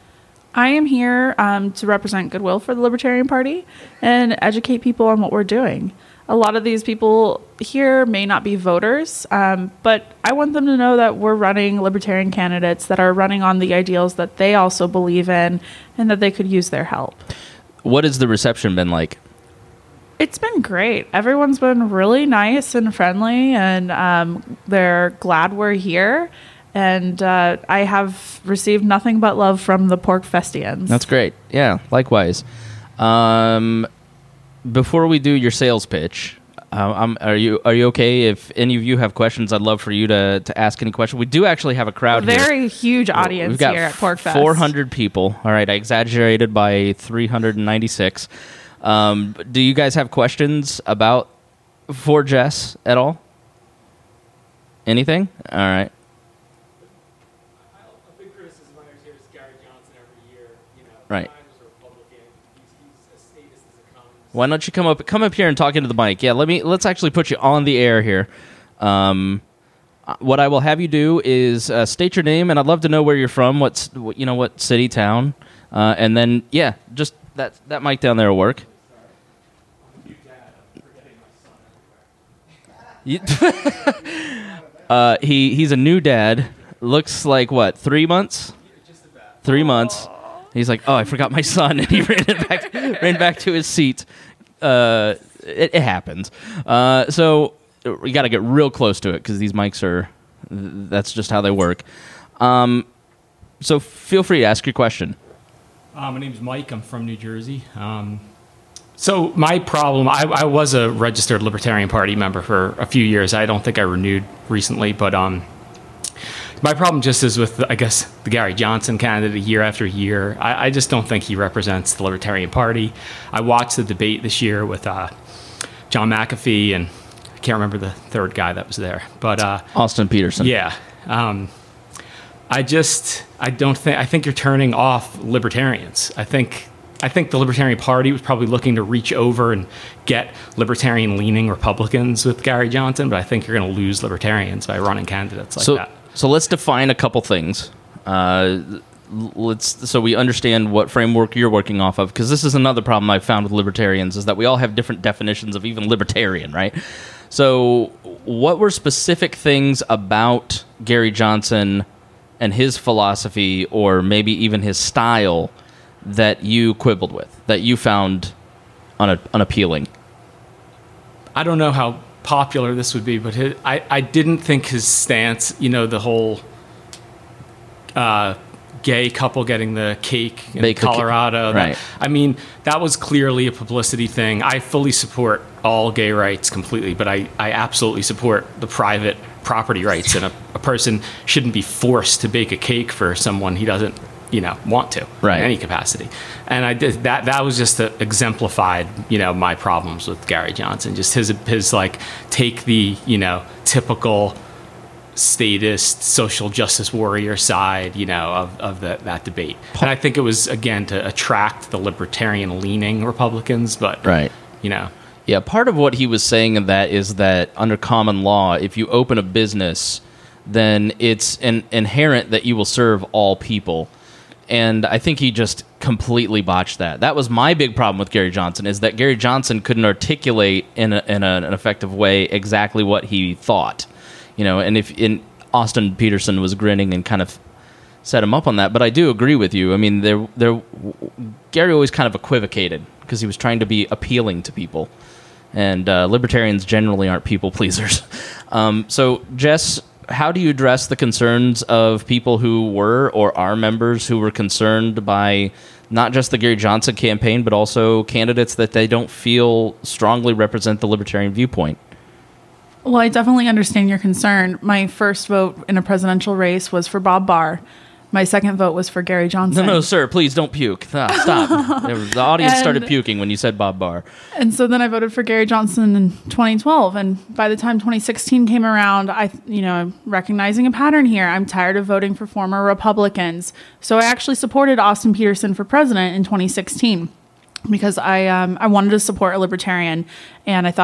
S4: I am here um, to represent goodwill for the Libertarian Party and educate people on what we're doing. A lot of these people here may not be voters, um, but I want them to know that we're running libertarian candidates that are running on the ideals that they also believe in and that they could use their help.
S1: What has the reception been like?
S4: It's been great. Everyone's been really nice and friendly, and um, they're glad we're here. And uh, I have received nothing but love from the Pork Festians.
S1: That's great. Yeah, likewise. Um, before we do your sales pitch, uh, I'm, are you are you okay? If any of you have questions, I'd love for you to, to ask any question. We do actually have a crowd
S4: a very
S1: here.
S4: huge audience
S1: We've got
S4: here at Pork Fest.
S1: four hundred people. All right, I exaggerated by three hundred ninety-six. Um, do you guys have questions about for Jess at all? Anything? All right. Right. Why don't you come up come up here and talk into the mic? Yeah, let me let's actually put you on the air here. Um, what I will have you do is uh, state your name, and I'd love to know where you're from. What's what, you know what city, town, uh, and then yeah, just that that mic down there will work. You, uh, he he's a new dad. Looks like what? Three months. Three months. He's like, oh, I forgot my son, and he ran it back, ran back to his seat. Uh, it, it happens. Uh, so we got to get real close to it because these mics are. That's just how they work. Um, so feel free to ask your question.
S5: Uh, my name's Mike. I'm from New Jersey. Um, so my problem, I, I was a registered Libertarian Party member for a few years. I don't think I renewed recently, but um. My problem just is with, I guess, the Gary Johnson candidate year after year. I, I just don't think he represents the Libertarian Party. I watched the debate this year with uh, John McAfee, and I can't remember the third guy that was there. But uh,
S1: Austin Peterson.
S5: Yeah. Um, I just, I don't think, I think you're turning off libertarians. I think, I think the Libertarian Party was probably looking to reach over and get libertarian-leaning Republicans with Gary Johnson, but I think you're going to lose libertarians by running candidates like
S1: so,
S5: that.
S1: So let's define a couple things. Uh, let's so we understand what framework you're working off of, because this is another problem I've found with libertarians is that we all have different definitions of even libertarian, right? So what were specific things about Gary Johnson and his philosophy, or maybe even his style, that you quibbled with, that you found un- unappealing?
S5: I don't know how popular this would be, but his, I, I didn't think his stance, you know, the whole uh, gay couple getting the cake in
S1: Bake the
S5: Colorado.
S1: ca- right.
S5: That, I mean, that was clearly a publicity thing. I fully support all gay rights completely, but I, I absolutely support the private property rights, and a, a person shouldn't be forced to bake a cake for someone he doesn't, you know, want to
S1: right.
S5: in any capacity. And I did that. That was just a, exemplified, you know, my problems with Gary Johnson. Just his his like take the, you know, typical statist social justice warrior side, you know, of of the, that debate. And I think it was again to attract the libertarian leaning Republicans, but
S1: right,
S5: you know.
S1: Yeah, part of what he was saying in that is that under common law, if you open a business, then it's in, inherent that you will serve all people. And I think he just completely botched that. That was my big problem with Gary Johnson, is that Gary Johnson couldn't articulate in, a, in a, an effective way exactly what he thought. You know, and if in Austin Peterson was grinning and kind of set him up on that. But I do agree with you. I mean, there, there, Gary always kind of equivocated because he was trying to be appealing to people. And uh, libertarians generally aren't people pleasers. Um, so, Jess, how do you address the concerns of people who were or are members who were concerned by not just the Gary Johnson campaign, but also candidates that they don't feel strongly represent the libertarian viewpoint?
S4: Well, I definitely understand your concern. My first vote in a presidential race was for Bob Barr. My second vote was for Gary Johnson.
S1: No, no, sir, please don't puke. Ah, stop. The audience
S4: And-
S1: started puking when you said Bob Barr.
S4: And so then I voted for Gary Johnson in twenty twelve. And by the time twenty sixteen came around, I, you know, recognizing a pattern here, I'm tired of voting for former Republicans. So I actually supported Austin Peterson for president in twenty sixteen because I, um, I wanted to support a libertarian. And I thought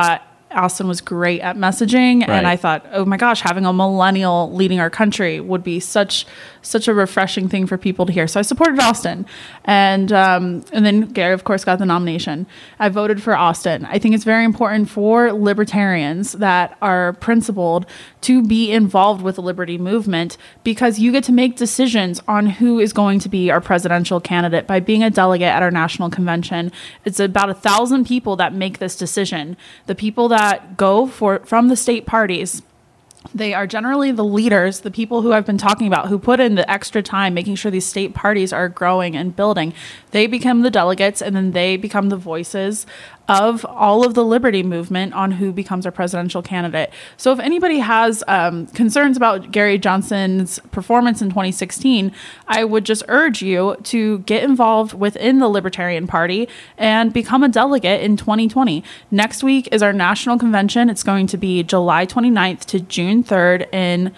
S4: Austin was great at messaging,
S1: Right.
S4: and I thought, oh my gosh, having a millennial leading our country would be such such a refreshing thing for people to hear. So I supported Austin, and um, and then Gary, of course, got the nomination. I voted for Austin. I think it's very important for libertarians that are principled to be involved with the liberty movement, because you get to make decisions on who is going to be our presidential candidate by being a delegate at our national convention. It's about a thousand people that make this decision. The people that go for from the state parties, they are generally the leaders, the people who I've been talking about, who put in the extra time making sure these state parties are growing and building. They become the delegates, and then they become the voices of all of the liberty movement on who becomes our presidential candidate. So if anybody has um, concerns about Gary Johnson's performance in twenty sixteen, I would just urge you to get involved within the Libertarian Party and become a delegate in twenty twenty. Next week is our national convention. It's going to be July twenty-ninth to June third in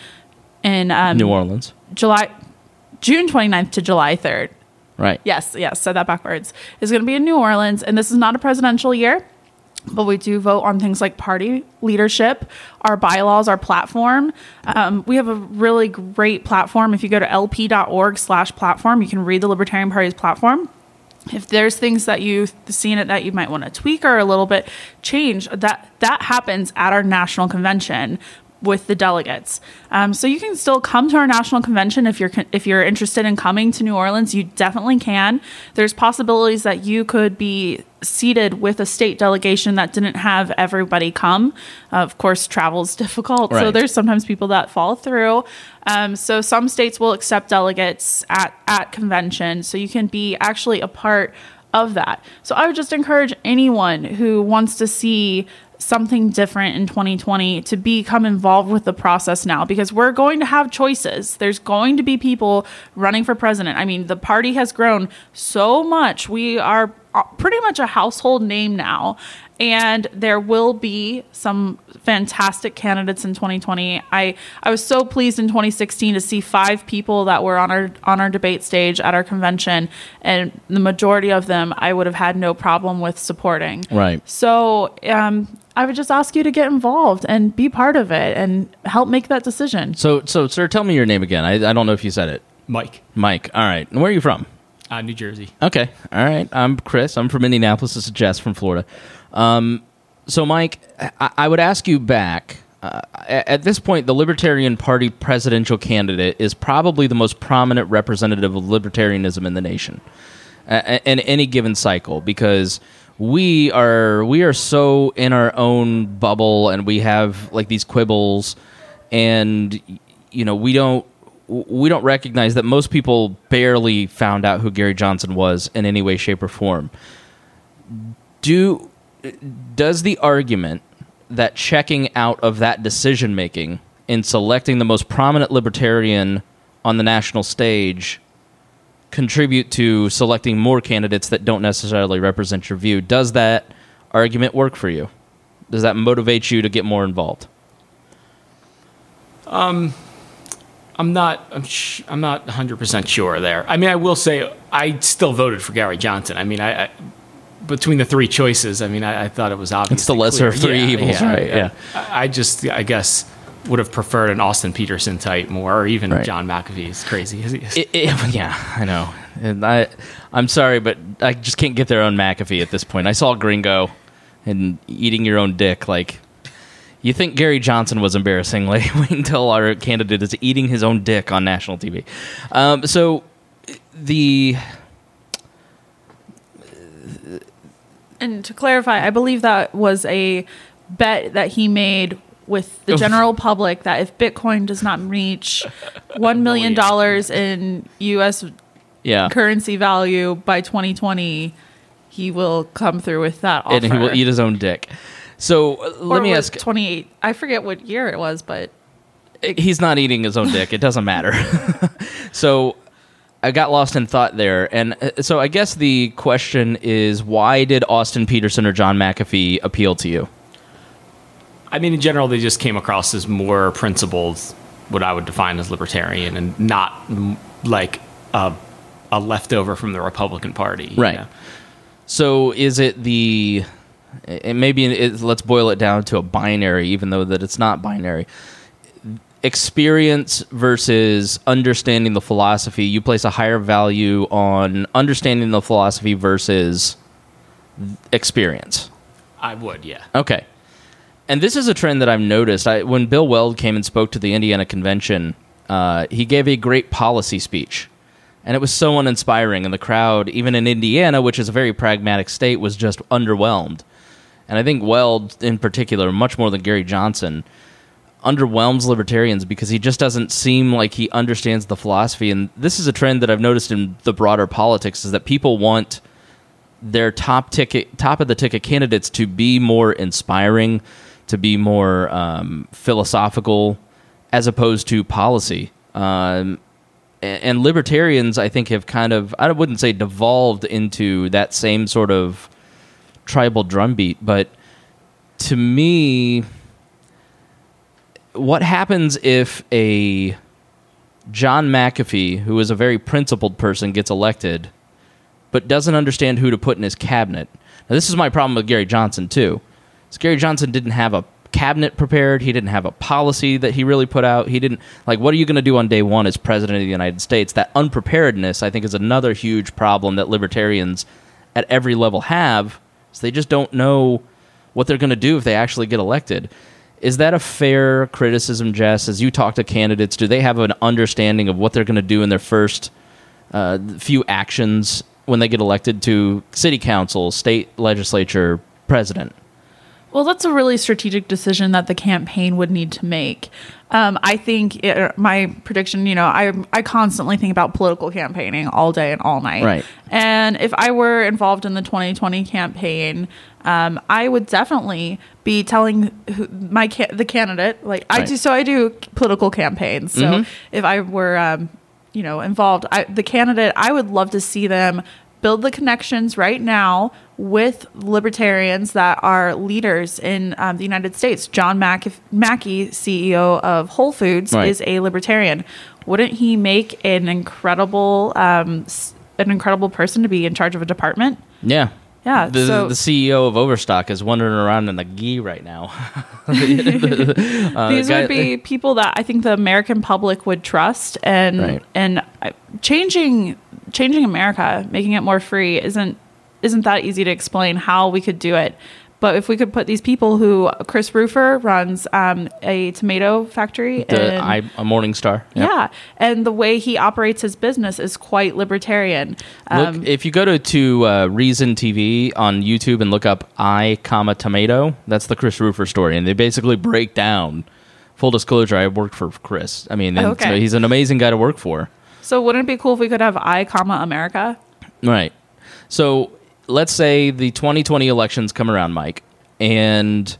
S4: in um,
S1: New Orleans.
S4: July June twenty-ninth to July third.
S1: Right.
S4: Yes, yes, said that backwards. It's going to be in New Orleans, and this is not a presidential year, but we do vote on things like party leadership, our bylaws, our platform. Um, we have a really great platform. If you go to lp.org slash platform, you can read the Libertarian Party's platform. If there's things that you've seen it that you might want to tweak or a little bit change, that that happens at our national convention with the delegates. Um, so you can still come to our national convention if you're if you're interested in coming to New Orleans. You definitely can. There's possibilities that you could be seated with a state delegation that didn't have everybody come. Uh, of course, travel is difficult, so
S1: Right.
S4: there's sometimes people that fall through. Um, so some states will accept delegates at at convention, so you can be actually a part of that. So I would just encourage anyone who wants to see something different in twenty twenty to become involved with the process now, because we're going to have choices. There's going to be people running for president. I mean, the party has grown so much. We are pretty much a household name now, and there will be some fantastic candidates in twenty twenty. I, I was so pleased in twenty sixteen to see five people that were on our on our debate stage at our convention, and the majority of them I would have had no problem with supporting.
S1: Right.
S4: So um, I would just ask you to get involved and be part of it and help make that decision.
S1: So, so, sir, tell me your name again. I, I don't know if you said it.
S5: Mike,
S1: Mike. All right. And where are you from?
S5: uh, New Jersey.
S1: Okay. All right. I'm Chris. I'm from Indianapolis. This is Jess from Florida. Um, so, Mike, I, I would ask you back. Uh, at this point, the Libertarian Party presidential candidate is probably the most prominent representative of libertarianism in the nation uh, in any given cycle, because we are we are so in our own bubble, and we have like these quibbles, and you know we don't we don't recognize that most people barely found out who Gary Johnson was in any way, shape, or form. Do does the argument that checking out of that decision making in selecting the most prominent libertarian on the national stage contribute to selecting more candidates that don't necessarily represent your view? Does that argument work for you? Does that motivate you to get more involved?
S5: Um, I'm not. I'm, sh- I'm not one hundred percent sure there. I mean, I will say I still voted for Gary Johnson. I mean, I, I between the three choices, I mean, I, I thought it was obvious.
S1: It's the lesser of three evils, right? Yeah.
S5: I, I just, I guess, would have preferred an Austin Peterson type more, or even
S1: Right.
S5: John McAfee. Is crazy as he is.
S1: It, it, yeah, I know. And I, I'm sorry, but I just can't get there on McAfee at this point. I saw Gringo and eating your own dick. Like, you think Gary Johnson was embarrassing? Like, wait until our candidate is eating his own dick on national T V. Um, so the
S4: And to clarify, I believe that was a bet that he made with the general public that if Bitcoin does not reach one million dollars in U S
S1: yeah,
S4: currency value by twenty twenty, he will come through with that offer.
S1: and he will eat his own dick. So uh,
S4: Or
S1: let me
S4: was
S1: ask.
S4: twenty-eight. I forget what year it was, but
S1: He's not eating his own dick. It doesn't matter. So I got lost in thought there. And uh, so I guess the question is, why did Austin Peterson or John McAfee appeal to you?
S5: I mean, in general, they just came across as more principled, what I would define as libertarian, and not mm, like a, a leftover from the Republican Party. you
S1: Right.
S5: know?
S1: So is it the and maybe it, let's boil it down to a binary, even though that it's not binary. Experience versus understanding the philosophy. You place a higher value on understanding the philosophy versus experience.
S5: I would, yeah.
S1: Okay. And this is a trend that I've noticed. I, when Bill Weld came and spoke to the Indiana convention, uh, he gave a great policy speech. And it was so uninspiring. And the crowd, even in Indiana, which is a very pragmatic state, was just underwhelmed. And I think Weld, in particular, much more than Gary Johnson, underwhelms libertarians because he just doesn't seem like he understands the philosophy. And this is a trend that I've noticed in the broader politics, is that people want their top ticket, top of the ticket candidates to be more inspiring, to be more um, philosophical, as opposed to policy. Um, and, and libertarians, I think, have kind of, I wouldn't say devolved into that same sort of tribal drumbeat, but to me, what happens if a John McAfee, who is a very principled person, gets elected, but doesn't understand who to put in his cabinet? Now, this is my problem with Gary Johnson, too. So Gary Johnson didn't have a cabinet prepared. He didn't have a policy that he really put out. He didn't, like, what are you going to do on day one as president of the United States? That unpreparedness, I think, is another huge problem that libertarians at every level have. So they just don't know what they're going to do if they actually get elected. Is that a fair criticism, Jess? As you talk to candidates, do they have an understanding of what they're going to do in their first uh, few actions when they get elected to city council, state legislature, president?
S4: Well, that's a really strategic decision that the campaign would need to make. Um, I think it, my prediction, you know, I I constantly think about political campaigning all day and all night.
S1: Right.
S4: And if I were involved in the twenty twenty campaign, um, I would definitely be telling who, my ca- the candidate, like I
S1: Right.
S4: do. So I do political campaigns. So
S1: Mhm.
S4: if I were, um, you know, involved, I, the candidate, I would love to see them build the connections right now with libertarians that are leaders in um, the United States. John Mac- Mackey, C E O of Whole Foods,
S1: Right.
S4: is a libertarian. Wouldn't he make an incredible, um, s- an incredible person to be in charge of a department?
S1: Yeah.
S4: Yeah,
S1: The,
S4: so-
S1: the C E O of Overstock is wandering around in a gi right now. Uh,
S4: These
S1: guy-
S4: would be people that I think the American public would trust, and
S1: Right.
S4: and I- changing changing America, making it more free, isn't isn't that easy to explain how we could do it. But if we could put these people who Chris Rufer runs um, a tomato factory,
S1: the
S4: and,
S1: I, a Morning Star. Yep.
S4: yeah, and the way he operates his business is quite libertarian. Um,
S1: Look, if you go to, to uh, Reason T V on YouTube and look up I, comma, tomato, that's the Chris Rufer story. And they basically break down, full disclosure, I worked for Chris. I mean, and
S4: Okay.
S1: so he's an amazing guy to work for.
S4: so wouldn't it be cool if we could have I, comma, America?
S1: Right. So let's say the twenty twenty elections come around, Mike, and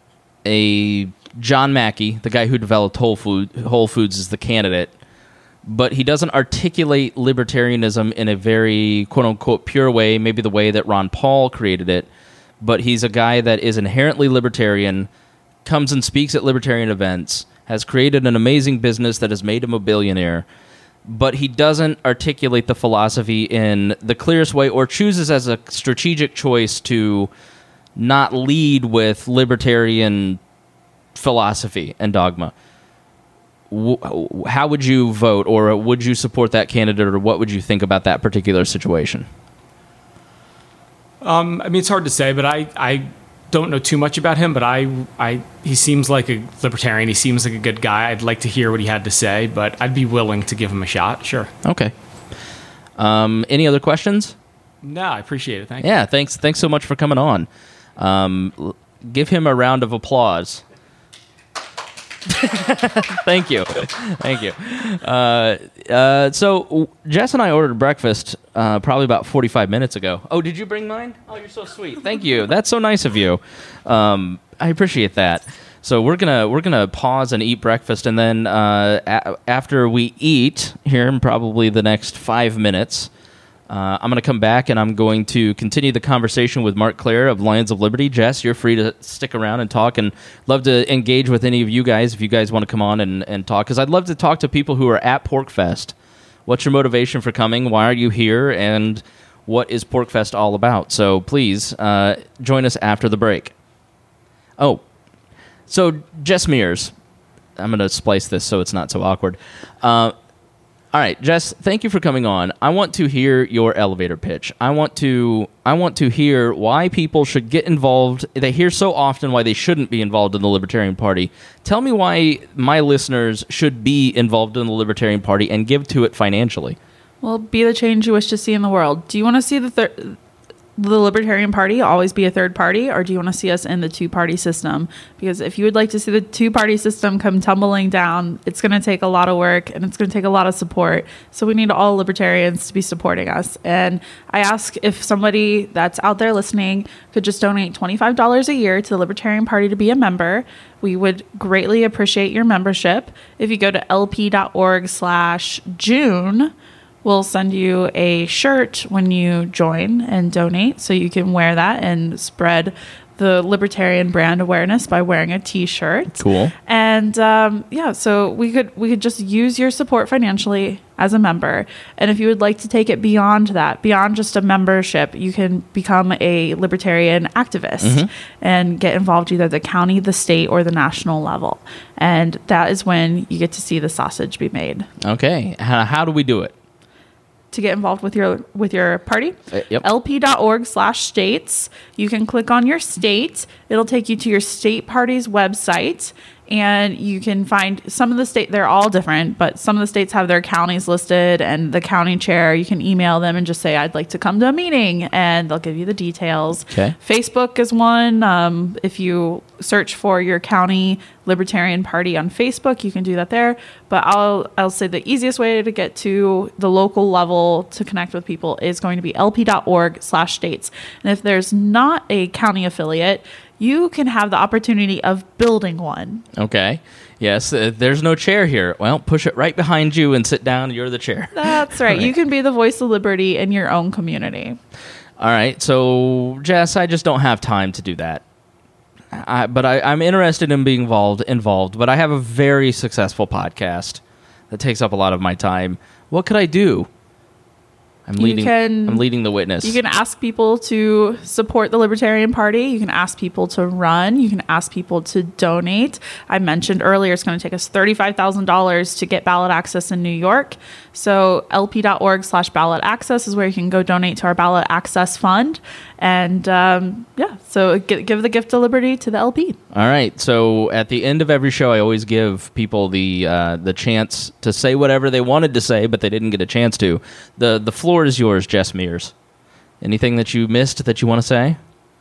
S1: a John Mackey, the guy who developed Whole, Food, Whole Foods, is the candidate, but he doesn't articulate libertarianism in a very quote-unquote pure way, maybe the way that Ron Paul created it, but he's a guy that is inherently libertarian, comes and speaks at libertarian events, has created an amazing business that has made him a billionaire, but he doesn't articulate the philosophy in the clearest way, or chooses as a strategic choice to not lead with libertarian philosophy and dogma. W- how would you vote, or would you support that candidate, or what would you think about that particular situation?
S5: Um, I mean, it's hard to say, but I, I don't know too much about him, but I, I, he seems like a libertarian. He seems like a good guy. I'd like to hear what he had to say, but I'd be willing to give him a shot. Sure.
S1: Okay. Um, any other questions?
S5: No, I appreciate it. Thank you.
S1: Yeah, thanks. Thanks so much for coming on. Um, l- give him a round of applause. Thank you. Thank you. Uh, uh, so Jess and I ordered breakfast uh, probably about forty-five minutes ago. Oh, did you bring mine? Oh, you're so sweet. Thank you. That's so nice of you. Um, I appreciate that. So we're gonna we're gonna pause and eat breakfast, and then uh, a- after we eat here in probably the next five minutes, uh, I'm gonna come back and I'm going to continue the conversation with Mark Clare of Lions of Liberty. Jess, you're free to stick around and talk, and love to engage with any of you guys if you guys want to come on and, and talk, because I'd love to talk to people who are at PorcFest. What's your motivation for coming? Why are you here? And what is PorkFest all about. So please uh, join us after the break. Oh, so Jess Mears, I'm going to splice this so it's not so awkward. Uh, all right, Jess, thank you for coming on. I want to hear your elevator pitch. I want to I want to hear why people should get involved. They hear so often why they shouldn't be involved in the Libertarian Party. Tell me why my listeners should be involved in the Libertarian Party and give to it financially.
S4: Well, be the change you wish to see in the world. Do you want to see the thir- the Libertarian Party always be a third party, or do you want to see us in the two-party system? Because if you would like to see the two-party system come tumbling down, it's going to take a lot of work and it's going to take a lot of support. So we need all libertarians to be supporting us. And I ask if somebody that's out there listening could just donate twenty-five dollars a year to the Libertarian Party to be a member. We would greatly appreciate your membership. If you go to lp.org slash June, we'll send you a shirt when you join and donate, so you can wear that and spread the libertarian brand awareness by wearing a T-shirt.
S1: Cool.
S4: And um, yeah, so we could we could just use your support financially as a member. And if you would like to take it beyond that, beyond just a membership, you can become a libertarian activist mm-hmm. and get involved either at the county, the state, or the national level. And that is when you get to see the sausage be made.
S1: Okay. How, how do we do it?
S4: To get involved with your with your party,
S1: uh, yep.
S4: lp.org slash states. You can click on your state. It'll take you to your state party's website, and you can find some of the state. They're all different, but some of the states have their counties listed, and the county chair, you can email them and just say, I'd like to come to a meeting, and they'll give you the details.
S1: Okay.
S4: Facebook is one. Um, if you search for your county Libertarian Party on Facebook, you can do that there. But I'll I'll say the easiest way to get to the local level to connect with people is going to be lp.org slash states. And if there's not a county affiliate, you can have the opportunity of building one.
S1: Okay. Yes, uh, there's no chair here. Well, push it right behind you and sit down. You're the chair.
S4: That's right. You can be the voice of liberty in your own community.
S1: All right. So, Jess, I just don't have time to do that. I, but I, I'm interested in being involved, involved, but I have a very successful podcast that takes up a lot of my time. What could I do? I'm
S4: You
S1: leading.
S4: can-
S1: I'm leading the witness.
S4: You can ask people to support the Libertarian Party. You can ask people to run. You can ask people to donate. I mentioned earlier it's going to take us thirty-five thousand dollars to get ballot access in New York. So lp.org slash ballot access is where you can go donate to our ballot access fund. And um, yeah, so give, give the gift of liberty to the L P.
S1: All right. So at the end of every show, I always give people the uh, the chance to say whatever they wanted to say, but they didn't get a chance to. the The floor is yours, Jess Mears. Anything that you missed that you want to say?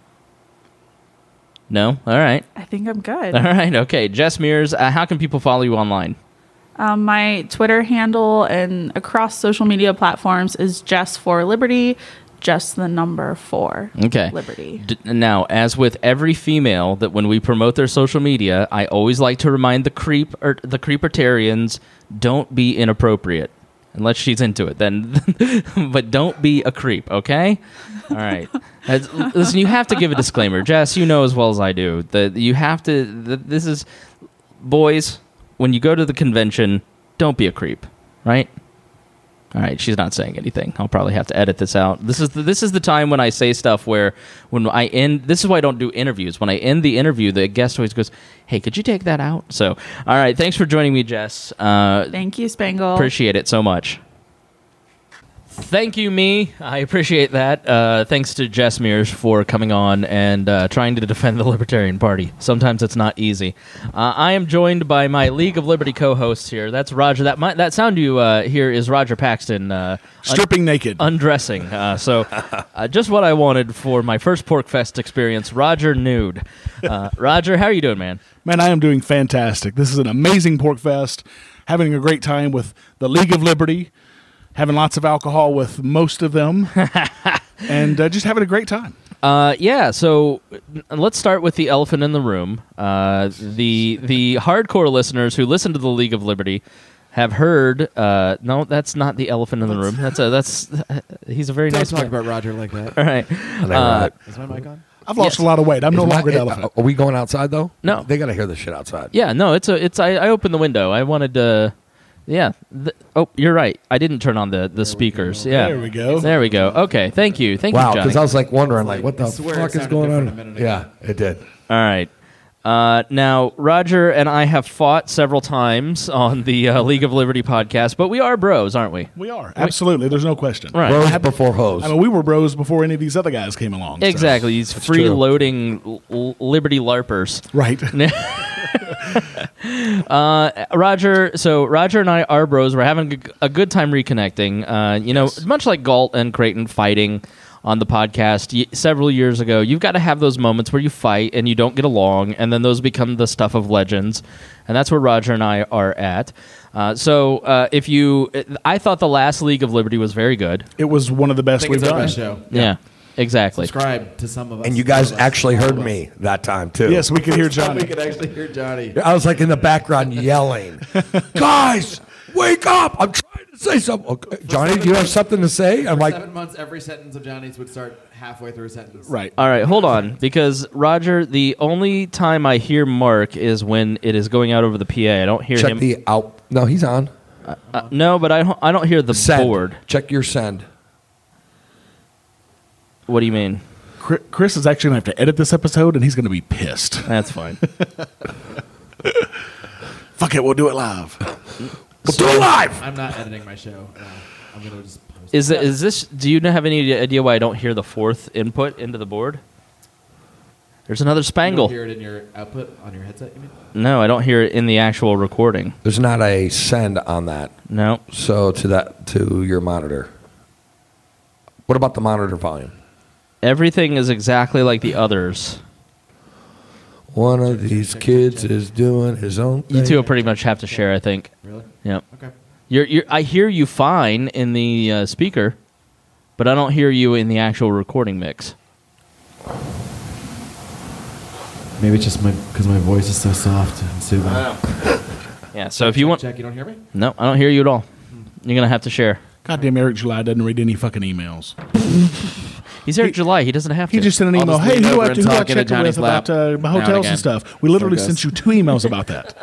S1: No. All right.
S4: I think I'm good.
S1: All right. Okay, Jess Mears. Uh, how can people follow you online?
S4: Um, my Twitter handle and across social media platforms is Jess for Liberty. Just the number four.
S1: Okay.
S4: Liberty.
S1: D- now, as with every female that when we promote their social media, I always like to remind the creep or the creepertarians, don't be inappropriate unless she's into it. Then, but don't be a creep. Okay. All right. As, listen, you have to give a disclaimer, Jess. You know as well as I do that you have to. That this is boys. When you go to the convention, don't be a creep. Right. All right, she's not saying anything. I'll probably have to edit this out. This is the, this is the time when I say stuff where when I end. This is why I don't do interviews. When I end the interview, the guest always goes, "Hey, could you take that out?" So, all right, thanks for joining me, Jess. Uh,
S4: Thank you, Spangle.
S1: Appreciate it so much. Thank you, me. I appreciate that. Uh, thanks to Jess Mears for coming on and uh, trying to defend the Libertarian Party. Sometimes it's not easy. Uh, I am joined by my League of Liberty co-hosts here. That's Roger. That my, that sound you uh, hear is Roger Paxton uh,
S6: stripping
S1: un-
S6: naked,
S1: undressing. Uh, so, uh, just what I wanted for my first PorkFest experience. Roger nude. Uh, Roger, how are you doing, man?
S6: Man, I am doing fantastic. This is an amazing PorkFest. Having a great time with the League of Liberty. Having lots of alcohol with most of them, and uh, just having a great time.
S1: Uh, yeah, so let's start with the elephant in the room. Uh, the the hardcore listeners who listen to the League of Liberty have heard. Uh, no, that's not the elephant in the room. That's a that's. Uh, he's a very
S3: Don't
S1: nice
S3: talk
S1: guy.
S3: about Roger like that.
S1: All right.
S2: I never
S1: Uh,
S2: had it.
S3: Is my mic on?
S6: I've lost
S1: Yes.
S6: a lot of weight. I'm no
S2: Is my-
S6: longer an
S2: uh,
S6: elephant.
S2: Are we going outside though?
S1: No.
S2: They got to hear this shit outside.
S1: Yeah, no, it's a it's. I, I opened the window. I wanted to Yeah. Th- oh, you're right. I didn't turn on the, the speakers. Yeah.
S6: There we go.
S1: There we go. Okay. Thank you. Thank
S2: Wow,
S1: you, Johnny.
S2: because I was like wondering, like, what
S3: I
S2: the
S3: swear
S2: fuck
S3: it
S2: is
S3: sounded
S2: going
S3: different
S2: on?
S3: a minute ago.
S2: Yeah, it did.
S1: All right. Uh, now, Roger and I have fought several times on the uh, League of Liberty podcast, but we are bros, aren't we?
S6: We are. Absolutely. There's no question.
S1: Right.
S2: Bros before hoes.
S6: I mean, we were bros before any of these other guys came along. so-
S1: Exactly. These
S2: true.
S1: freeloading l- l- Liberty LARPers.
S6: Right.
S1: Uh, Roger, so Roger and I are bros. We're having a g- a good time reconnecting. Uh, you know, much like Galt and Creighton fighting on the podcast y- several years ago, you've got to have those moments where you fight and you don't get along, and then those become the stuff of legends. And that's where Roger and I are at. Uh, so uh, if you, I thought the last League of Liberty was very good.
S6: It was one of the
S3: I
S6: best
S3: think
S6: we've
S3: it's our
S6: done.
S3: best show.
S1: Yeah, exactly.
S3: Subscribe to some of us.
S2: And you guys
S3: Some of us.
S2: actually heard
S3: All of us.
S2: me that time, too.
S6: Yes, we could hear
S3: We
S6: Johnny.
S3: could actually hear Johnny.
S2: I was like in the background yelling, guys, wake up! I'm trying to say something. Okay. Johnny, do you have something to say? I'm
S3: For
S2: like,
S3: seven months, every sentence of Johnny's would start halfway through a sentence.
S6: Right.
S1: All right, hold on, because Roger, the only time I hear Mark is when it is going out over the P A. I don't hear
S2: check
S1: him.
S2: the out. No, he's on.
S1: Uh, no, but I don't, I don't hear the
S2: Send.
S1: board.
S2: Check your send.
S1: What do you mean?
S6: Chri- Chris is actually going to have to edit this episode, and he's going to be pissed.
S1: That's fine.
S6: Fuck it, we'll do it live.
S2: We'll do it live.
S3: I'm not editing my show. No, I'm gonna just post.
S1: Is it, is this? Do you have any idea why I don't hear the fourth input into the board? There's another
S3: You
S1: spangle.
S3: don't hear it in your output on your headset. You mean?
S1: No, I don't hear it in the actual recording.
S2: There's not a send on that.
S1: No.
S2: So to that to your monitor. What about the monitor volume?
S1: Everything is exactly like the others.
S2: One of these kids is doing his own thing.
S1: You two will pretty much have to share, I think.
S3: Really?
S1: Yep.
S3: Okay.
S1: You're, you're, I hear you fine in the uh, speaker, but I don't hear you in the actual recording mix.
S3: Maybe it's just my because my voice is so soft and soothing.
S1: Yeah, so if you want...
S3: Check, you don't hear me?
S1: No, I don't hear you at all. You're going to have to share.
S6: Goddamn, Eric July doesn't read any fucking emails.
S1: He's Eric July. He doesn't have to.
S6: He just sent an
S3: I'll
S6: email.
S3: just
S6: Hey,
S3: lean
S6: who
S3: over
S6: I,
S3: and
S6: who I
S3: talk into
S6: checked
S3: Johnny's
S6: with about
S3: lap
S6: uh, my
S3: now and
S6: hotels and
S3: again.
S6: stuff? We literally
S3: There it
S6: sent you
S3: goes.
S6: two emails about that.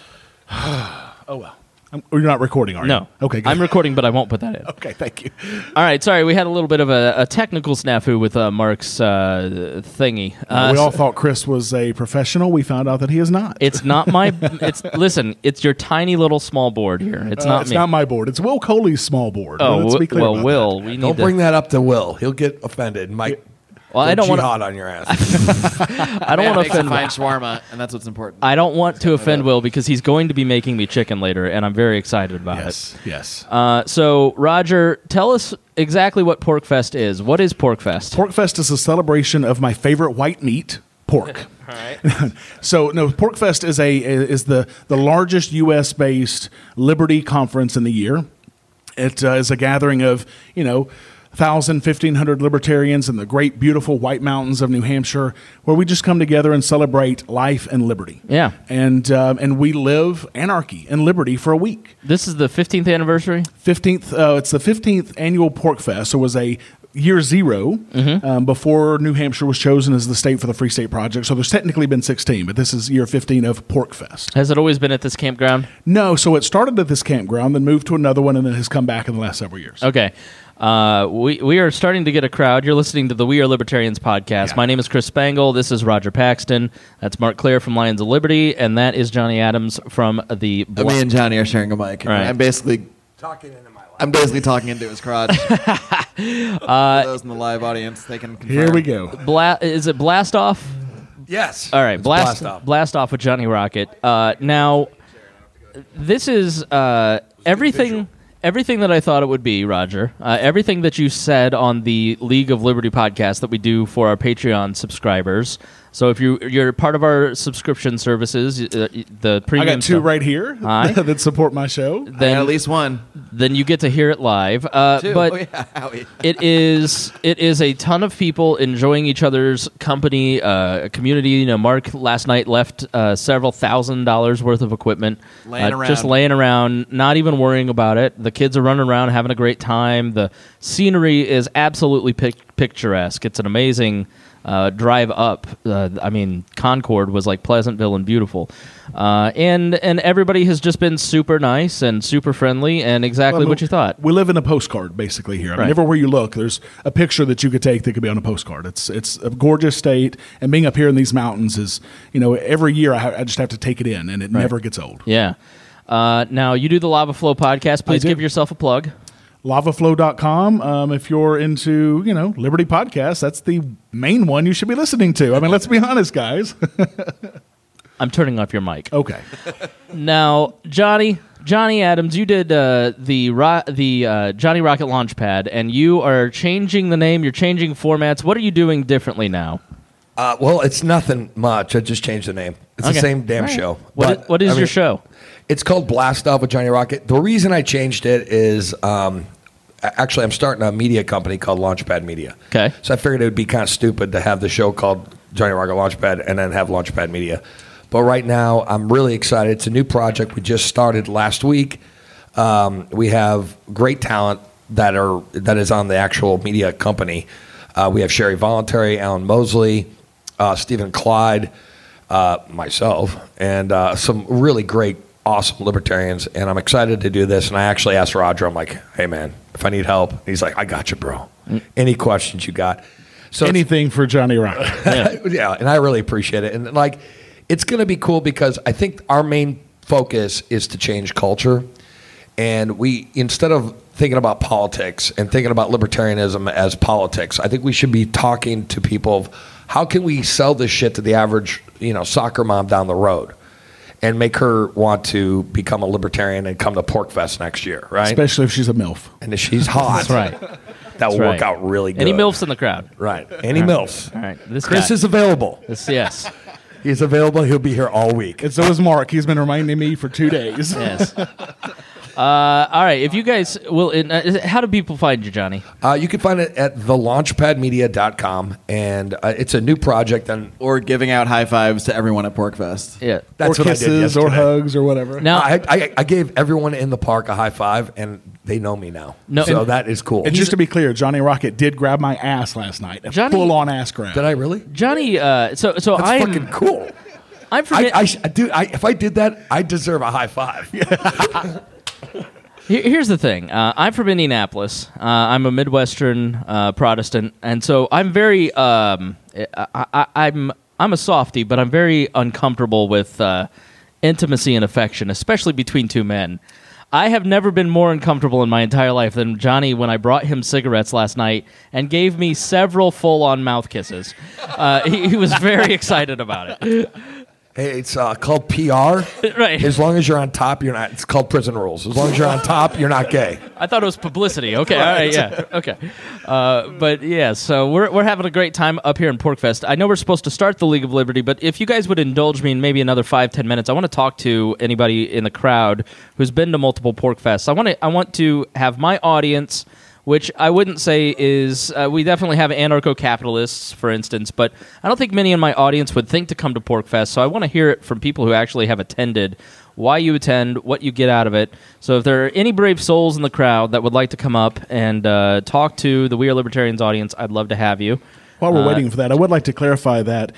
S6: Oh, well. I'm, you're not recording, are you?
S1: No.
S6: Okay, good.
S1: I'm recording, but I won't put that in.
S6: Okay, thank you.
S1: All right, sorry. We had a little bit of a, a technical snafu with uh, Mark's uh, thingy. Uh,
S6: we all
S1: so-
S6: thought Chris was a professional. We found out that he is not.
S1: It's not my. It's listen. It's your tiny little small board here. It's
S6: Uh,
S1: not
S6: it's
S1: me.
S6: not my board. It's Will Coley's small board.
S1: oh,
S6: Let's be
S1: w-
S6: clear
S1: well,
S6: about
S1: Will,
S6: that.
S1: we need
S2: Don't
S1: to.
S2: bring that up to Will. He'll get offended. Mike,
S1: well, I don't want.
S2: jihad on your ass.
S1: I don't want to offend.
S3: Fine shawarma, and that's what's important.
S1: I don't want to offend Will because he's going to be making me chicken later, and I'm very excited about
S6: Yes, yes.
S1: it. Uh, so, Roger, tell us exactly what PorkFest is. What is PorkFest?
S6: PorkFest is a celebration of my favorite white meat, pork.
S1: All right.
S6: So no, PorkFest is a is the the largest U S based Liberty conference in the year. It uh, is a gathering of you know. one thousand, fifteen hundred libertarians in the great, beautiful White Mountains of New Hampshire, where we just come together and celebrate life and liberty.
S1: Yeah.
S6: And um, and we live anarchy and liberty for a week.
S1: This is the fifteenth anniversary.
S6: fifteenth, uh, it's the fifteenth annual Pork Fest. So it was a year zero
S1: Mm-hmm.
S6: um, before New Hampshire was chosen as the state for the Free State Project. So there's technically been sixteen, but this is year fifteen of Pork Fest.
S1: Has it always been at this campground?
S6: No, so it started at this campground, then moved to another one, and then has come back in the last several years.
S1: Okay. Uh, we, we are starting to get a crowd. You're listening to the We Are Libertarians podcast.
S6: Yeah.
S1: My name is Chris Spangle. This is Roger Paxton. That's Mark Claire from Lions of Liberty. And that is Johnny Adams from the...
S3: Uh, me and Johnny are sharing a mic.
S1: Right.
S3: I'm basically
S2: Talking into my life.
S3: I'm basically talking into his crotch. For those in the live audience, they can confirm.
S6: Here we go.
S1: Bla- is it Blast Off?
S2: Yes.
S1: All right,
S2: It's
S1: blast,
S2: off.
S1: blast off with Johnny Rocket. Uh, now, this is uh, everything. Everything that I thought it would be, Roger. Uh, everything that you said on the League of Liberty podcast that we do for our Patreon subscribers. So if you you're part of our subscription services, uh, the
S6: I
S1: premium
S6: got two
S1: stuff,
S6: right here
S1: Aye.
S6: that support my show.
S3: I got
S1: then
S3: at least one.
S1: then you get to hear it live. Uh,
S3: Two.
S1: but
S3: Oh, yeah. Howie.
S1: it is it is a ton of people enjoying each other's company, uh, a community. You know, Mark last night left uh, several thousand dollars worth of equipment
S3: Laying
S1: uh, just
S3: around.
S1: laying around, not even worrying about it. The kids are running around having a great time. The scenery is absolutely pic- picturesque. It's an amazing uh, drive up. Uh, I mean, Concord was like Pleasantville and beautiful, uh, and and everybody has just been super nice and super friendly and exactly
S6: Well,
S1: what you thought.
S6: We live in a postcard, basically here. I
S1: Right.
S6: mean, everywhere you look, there's a picture that you could take that could be on a postcard. It's it's a gorgeous state, and being up here in these mountains is, you know, every year I, ha- I just have to take it in, and it never gets old.
S1: Yeah. Uh, now you do the Lava Flow podcast. Please
S6: do.
S1: give yourself a plug.
S6: lava flow dot com. Um, if you're into, you know, Liberty podcasts, that's the main one you should be listening to. I mean, let's be honest, guys.
S1: I'm turning off your mic.
S6: Okay.
S1: Now, Johnny, Johnny Adams, you did uh, the ro- the uh, Johnny Rocket Launchpad, and you are changing the name. You're changing formats. What are you doing differently now?
S2: Uh, well, it's nothing much. I just changed the name. It's
S1: Okay.
S2: the same damn
S1: All right.
S2: show.
S1: What
S2: But,
S1: is, what is
S2: I mean,
S1: your show?
S2: It's called Blast Off with Johnny Rocket. The reason I changed it is um, a- actually I'm starting a media company called Launchpad Media.
S1: Okay.
S2: So I figured it would be kind of stupid to have the show called Johnny Rocket Launchpad and then have Launchpad Media. But right now I'm really excited. It's a new project we just started last week. Um, we have great talent that are that is on the actual media company. Uh, we have Sherry Voluntary, Alan Mosley, uh, Stephen Clyde, uh, myself, and uh, some really great, awesome libertarians. And I'm excited to do this. And I actually asked Roger, I'm like, hey, man, if I need help, he's like, I got you, bro. Any questions you got? So it's-
S6: Anything for Johnny Rocket.
S1: Yeah.
S2: yeah, and I really appreciate it. And like, it's going to be cool because I think our main focus is to change culture. And we, instead of thinking about politics and thinking about libertarianism as politics, I think we should be talking to people of how can we sell this shit to the average, you know, soccer mom down the road and make her want to become a libertarian and come to Pork Fest next year, right?
S6: Especially if she's a MILF.
S2: And if she's hot,
S1: That's right.
S2: that will
S1: That's
S2: work
S1: right.
S2: out really good.
S1: Any MILFs in the crowd?
S2: Right. Any MILFs.
S1: All right. This
S2: Chris
S1: guy.
S2: is available.
S1: This, yes.
S2: He's available. He'll be here all week.
S6: And so is Mark. He's been reminding me for two days.
S1: Yes. Uh, all right. If you guys will, uh, how do people find you, Johnny?
S2: Uh, you can find it at the launchpad media dot com, and uh, it's a new project. And
S3: Or giving out high fives to everyone at Porkfest.
S1: Yeah.
S2: that's
S6: or
S2: what I did
S6: kisses or
S2: yesterday.
S6: hugs or whatever.
S1: Now,
S2: I, I, I gave everyone in the park a high five, and they know me now.
S1: No.
S2: so
S1: And-
S2: that is cool.
S6: And just to be clear, Johnny Rocket did grab my ass last night. A
S1: Johnny-
S6: full-on ass grab.
S2: did I really?
S1: Johnny. Uh, so, so
S2: That's
S1: I'm.
S2: fucking cool.
S1: I'm from.
S2: I, I, sh- dude, I, if I did that, I deserve a high five.
S1: Here- Here's the thing. Uh, I'm from Indianapolis. Uh, I'm a Midwestern uh, Protestant, and so I'm very. Um, I, I, I'm I'm a softie, but I'm very uncomfortable with uh, intimacy and affection, especially between two men. I have never been more uncomfortable in my entire life than Johnny when I brought him cigarettes last night and gave me several full-on mouth kisses. Uh, he, he was very excited about it.
S2: Hey, it's uh, called P R.
S1: Right.
S2: As long as you're on top, you're not. It's called prison rules. As long as you're on top, you're not gay.
S1: I thought it was publicity. Okay, all right, yeah, okay. Uh, but yeah, so we're we're having a great time up here in Porkfest. I know we're supposed to start the League of Liberty, but if you guys would indulge me in maybe another five ten minutes, I want to talk to anybody in the crowd who's been to multiple Porkfests. I want to I want to have my audience, which I wouldn't say is uh, we definitely have anarcho-capitalists, for instance, but I don't think many in my audience would think to come to Porkfest. So I want to hear it from people who actually have attended, why you attend, what you get out of it. So if there are any brave souls in the crowd that would like to come up and uh, talk to the We Are Libertarians audience, I'd love to have you.
S6: While we're
S1: Uh,
S6: waiting for that, I would like to clarify that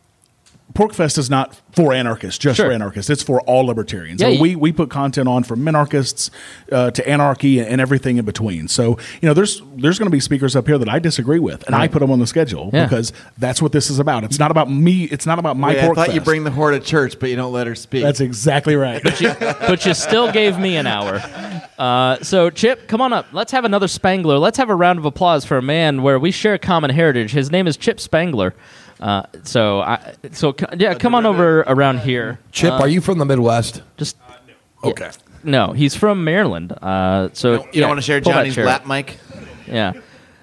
S6: Porkfest is not for anarchists, just
S1: Sure.
S6: for anarchists. It's for all libertarians.
S1: Yeah,
S6: So
S1: you-
S6: we, we put content on from minarchists uh, to anarchy and, and everything in between. So, you know, there's there's going to be speakers up here that I disagree with, and I
S1: Right.
S6: put them on the schedule
S1: Yeah.
S6: because that's what this is about. It's not about me. It's not about my
S3: Wait, I
S6: Porkfest.
S3: thought you bring the whore to church, but you don't let her speak.
S6: That's exactly right.
S1: But you still gave me an hour. Uh, so, Chip, come on up. Let's have another Spangler. Let's have a round of applause for a man where we share common heritage. His name is Chip Spangler. Uh, so, I, so c- yeah, come on over around here.
S2: Chip,
S1: Uh,
S2: are you from the Midwest?
S1: Just
S2: Okay.
S1: no, he's from Maryland. Uh, so
S3: you don't,
S1: yeah,
S3: want to share
S1: pull that
S3: Johnny's
S1: chair
S3: lap
S1: up.
S3: mic?
S1: Yeah.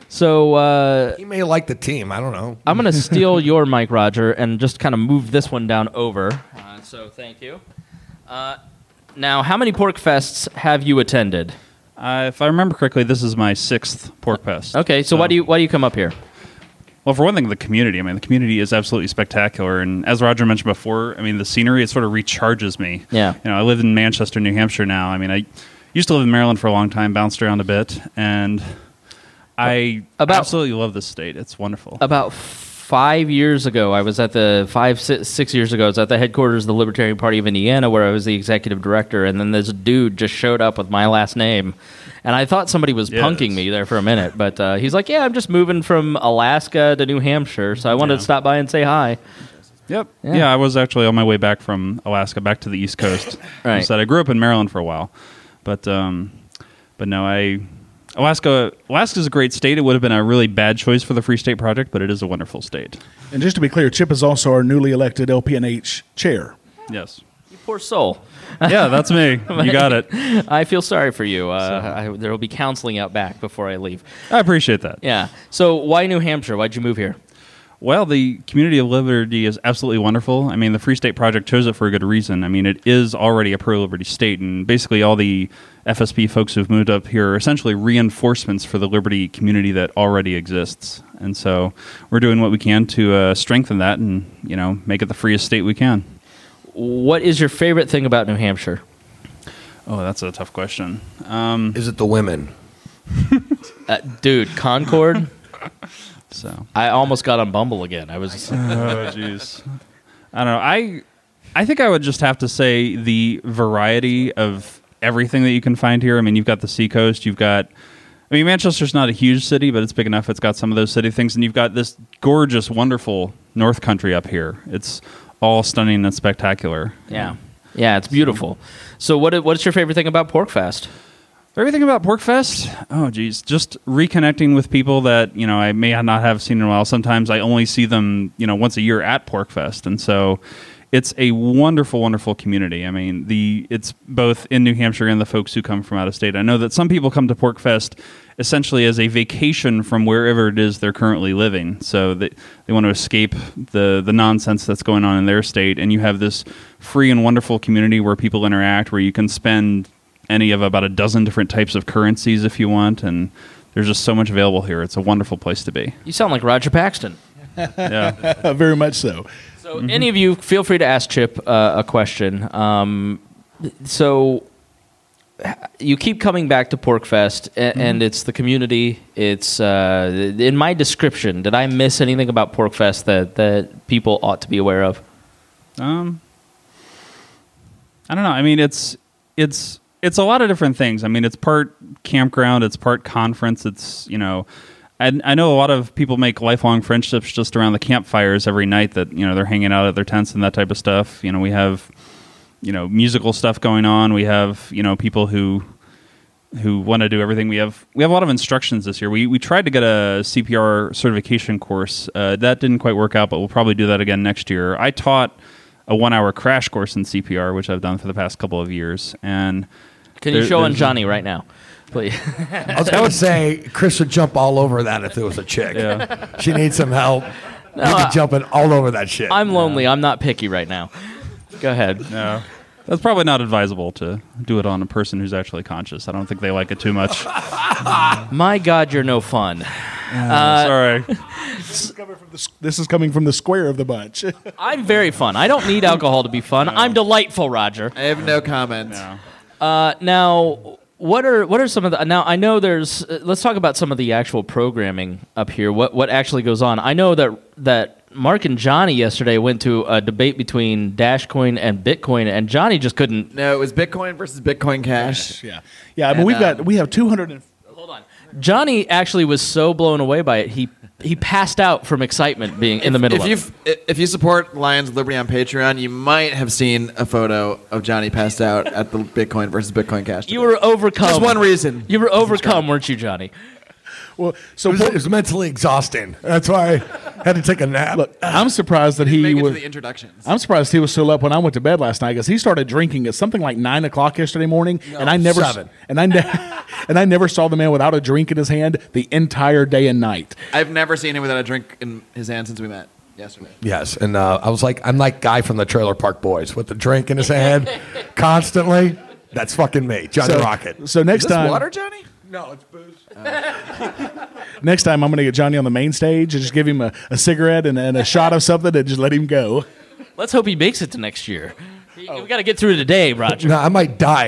S1: So uh,
S2: He may like the team. I don't know.
S1: I'm going to steal your mic, Roger, and just kind of move this one down over. Uh, so thank you. Uh, now, how many Pork Fests have you attended?
S7: Uh, if I remember correctly, this is my sixth Pork Fest.
S1: Okay, so, why do you why do you come up here?
S7: Well, for one thing, the community. I mean, the community is absolutely spectacular, and as Roger mentioned before, I mean, the scenery, it sort of recharges me.
S1: Yeah.
S7: You know, I live in Manchester, New Hampshire now. I mean, I used to live in Maryland for a long time, bounced around a bit, and I
S1: About-
S7: absolutely love this state. It's wonderful.
S1: About five years ago, I was at the five six, six years ago. I was at the headquarters of the Libertarian Party of Indiana, where I was the executive director, and then this dude just showed up with my last name, and I thought somebody was
S7: Yes.
S1: punking me there for a minute, but uh, he's like, "Yeah, I'm just moving from Alaska to New Hampshire, so I wanted
S7: Yeah.
S1: to stop by and say hi."
S7: Yep.
S1: Yeah.
S7: Yeah. I was actually on my way back from Alaska back to the East Coast.
S1: Right.
S7: I said I grew up in Maryland for a while, but um, but no, I Alaska Alaska is a great state. It would have been a really bad choice for the Free State Project, but it is a wonderful state.
S6: And just to be clear, Chip is also our newly elected L P N H chair.
S7: Yes.
S1: You poor soul.
S7: Yeah, that's me. You got it.
S1: I feel sorry for you. Uh, I, there will be counseling out back before I leave.
S7: I appreciate that.
S1: Yeah. So why New Hampshire? Why'd you move here?
S7: Well, the community of liberty is absolutely wonderful. I mean, the Free State Project chose it for a good reason. I mean, it is already a pro-liberty state, and basically all the F S P folks who've moved up here are essentially reinforcements for the liberty community that already exists. And so we're doing what we can to uh, strengthen that and, you know, make it the freest state we can.
S1: What is your favorite thing about New Hampshire?
S7: Oh, that's a tough question. Um,
S2: Is it the women?
S1: Uh, dude, Concord.
S7: so,
S1: I almost got on Bumble again. I was.
S7: oh, jeez. I don't know. I, I think I would just have to say the variety of everything that you can find here. I mean, you've got the seacoast. You've got, I mean, Manchester's not a huge city, but it's big enough. It's got some of those city things. And you've got this gorgeous, wonderful North Country up here. It's all stunning and spectacular.
S1: Yeah, yeah, it's beautiful. So, what what's your favorite thing about PorcFest?
S7: Everything about PorcFest? Oh, geez. Just reconnecting with people that, you know, I may not have seen in a while. Sometimes I only see them, you know, once a year at PorcFest. And so it's a wonderful, wonderful community. I mean, the it's both in New Hampshire and the folks who come from out of state. I know that some people come to PorcFest essentially as a vacation from wherever it is they're currently living. So they, they want to escape the, the nonsense that's going on in their state. And you have this free and wonderful community where people interact, where you can spend any of about a dozen different types of currencies if you want, and there's just so much available here. It's a wonderful place to be.
S1: You sound like Roger Paxton.
S7: Yeah.
S6: Very much so.
S1: So, any of you, feel free to ask Chip uh, a question. Um, so, you keep coming back to PorcFest, and, mm-hmm. and it's the community. It's uh, in my description. Did I miss anything about PorcFest that that people ought to be aware of?
S7: Um, I don't know. I mean, it's it's. It's a lot of different things. I mean, it's part campground, it's part conference. It's, you know, I, I know a lot of people make lifelong friendships just around the campfires every night that, you know, they're hanging out at their tents and that type of stuff. You know, we have, you know, musical stuff going on. We have, you know, people who who want to do everything. We have we have a lot of instructions this year. We we tried to get a C P R certification course. Uh, that didn't quite work out, but we'll probably do that again next year. I taught a one-hour crash course in C P R, which I've done for the past couple of years. And
S1: can you
S7: there,
S1: show on Johnny right now, please?
S2: I was going to say Chris would jump all over that if there was a chick.
S7: Yeah.
S2: She needs some help.
S1: No,
S2: He'd
S1: I-
S2: be jumping all over that shit.
S1: I'm lonely. I'm not picky right now. Go ahead.
S7: No. That's probably not advisable to do it on a person who's actually conscious. I don't think they like it too much.
S1: My God, you're no fun.
S7: Uh, Sorry.
S6: This is coming from the, s- this is coming from the square of the bunch.
S1: I'm very fun. I don't need alcohol to be fun. I'm delightful, Roger.
S3: I have no comment.
S7: No.
S1: Uh, now, what are what are some of the? Now, I know there's. Uh, let's talk about some of the actual programming up here. What what actually goes on? I know that that Mark and Johnny yesterday went to a debate between Dashcoin and Bitcoin, and Johnny just couldn't.
S3: No, it was Bitcoin versus Bitcoin Cash.
S6: yeah, yeah. I mean,
S3: And,
S6: we've got
S3: um,
S6: we have two hundred. And,
S1: Hold on. Johnny actually was so blown away by it, he he passed out from excitement being in the middle
S3: if
S1: of
S3: you
S1: it.
S3: if you support Lions of Liberty on Patreon, you might have seen a photo of Johnny passed out at the Bitcoin versus Bitcoin Cash.
S1: You were overcome.
S3: Just one reason.
S1: You were overcome, weren't you, Johnny?
S6: well, so
S2: it, was, it was mentally exhausting. That's why I had to take a nap.
S6: look, I'm surprised that
S3: He
S6: he
S3: make it to
S6: was.
S3: the introductions.
S6: I'm surprised he was still up when I went to bed last night because he started drinking at something like nine o'clock yesterday morning, and I never
S2: seven.
S6: and I ne- and I never saw the man without a drink in his hand the entire day and night.
S3: I've never seen him without a drink in his hand since we met yesterday.
S2: Yes, and uh, I was like, I'm like guy from the Trailer Park Boys with the drink in his hand constantly. That's fucking me, Johnny
S6: So,
S2: Rocket.
S6: so next
S3: Is this
S6: time,
S3: water, Johnny?
S2: No, it's booze.
S6: next time I'm going to get Johnny on the main stage and just give him a, a cigarette and, and a shot of something and just let him go.
S1: Let's hope he makes it to next year. We got to get through today, Roger.
S2: No, I might die.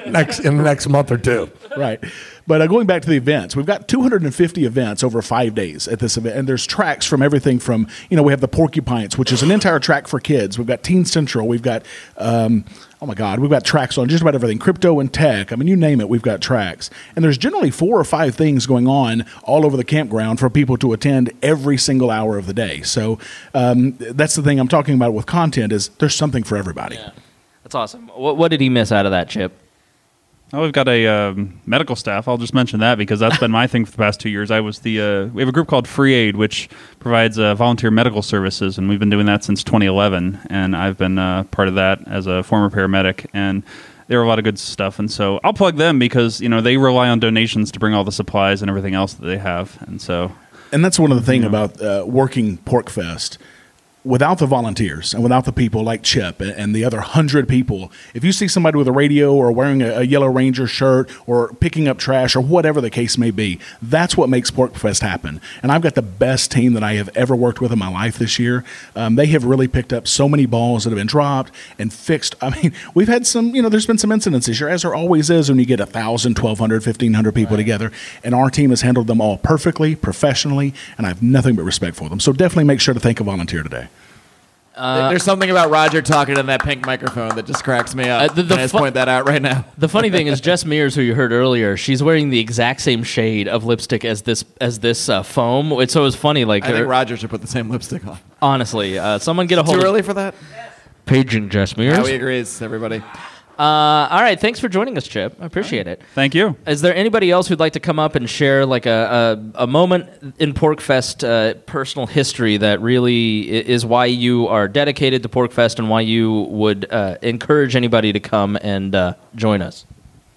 S2: next in the next month or two.
S6: Right. But uh, going back to the events, we've got two hundred fifty events over five days at this event. And there's tracks from everything from, you know, we have the Porcupines, which is an entire track for kids. We've got Teen Central. We've got, um, oh my God, we've got tracks on just about everything. Crypto and tech. I mean, you name it, we've got tracks. And there's generally four or five things going on all over the campground for people to attend every single hour of the day. So um, that's the thing I'm talking about with content is there's something for everybody.
S1: Yeah. That's awesome. What, what did he miss out of that, Chip?
S7: Oh, we've got a um, medical staff. I'll just mention that because that's been my thing for the past two years. I was the uh, we have a group called Free Aid, which provides uh, volunteer medical services, and we've been doing that since twenty eleven. And I've been uh, part of that as a former paramedic, and there are a lot of good stuff. And so I'll plug them because you know they rely on donations to bring all the supplies and everything else that they have. And so,
S6: and that's one of the things about uh, working PorcFest. Without the volunteers and without the people like Chip and the other hundred people, if you see somebody with a radio or wearing a, a Yellow Ranger shirt or picking up trash or whatever the case may be, that's what makes PorcFest happen. And I've got the best team that I have ever worked with in my life this year. Um, they have really picked up so many balls that have been dropped and fixed. I mean, we've had some, you know, there's been some incidents this year, as there always is when you get one thousand, twelve hundred, fifteen hundred people right. together. And our team has handled them all perfectly, professionally, and I have nothing but respect for them. So definitely make sure to thank a volunteer today.
S3: Uh, There's something about Roger talking in that pink microphone that just cracks me up. Uh, the, the Can I just fu- point that out right now.
S1: The funny thing is, Jess Mears, who you heard earlier, she's wearing the exact same shade of lipstick as this as this uh, foam. It's, so it was funny. Like
S3: I think Roger should put the same lipstick on.
S1: Honestly, uh, someone get a hold.
S3: Too
S1: of
S3: early for that.
S1: Paging Jess Mears.
S3: Howie agrees. Everybody.
S1: Uh, all right, thanks for joining us, Chip. I appreciate it.
S7: Thank you.
S1: Is there anybody else who'd like to come up and share like a a, a moment in PorcFest uh, personal history that really is why you are dedicated to PorcFest and why you would uh, encourage anybody to come and uh, join us?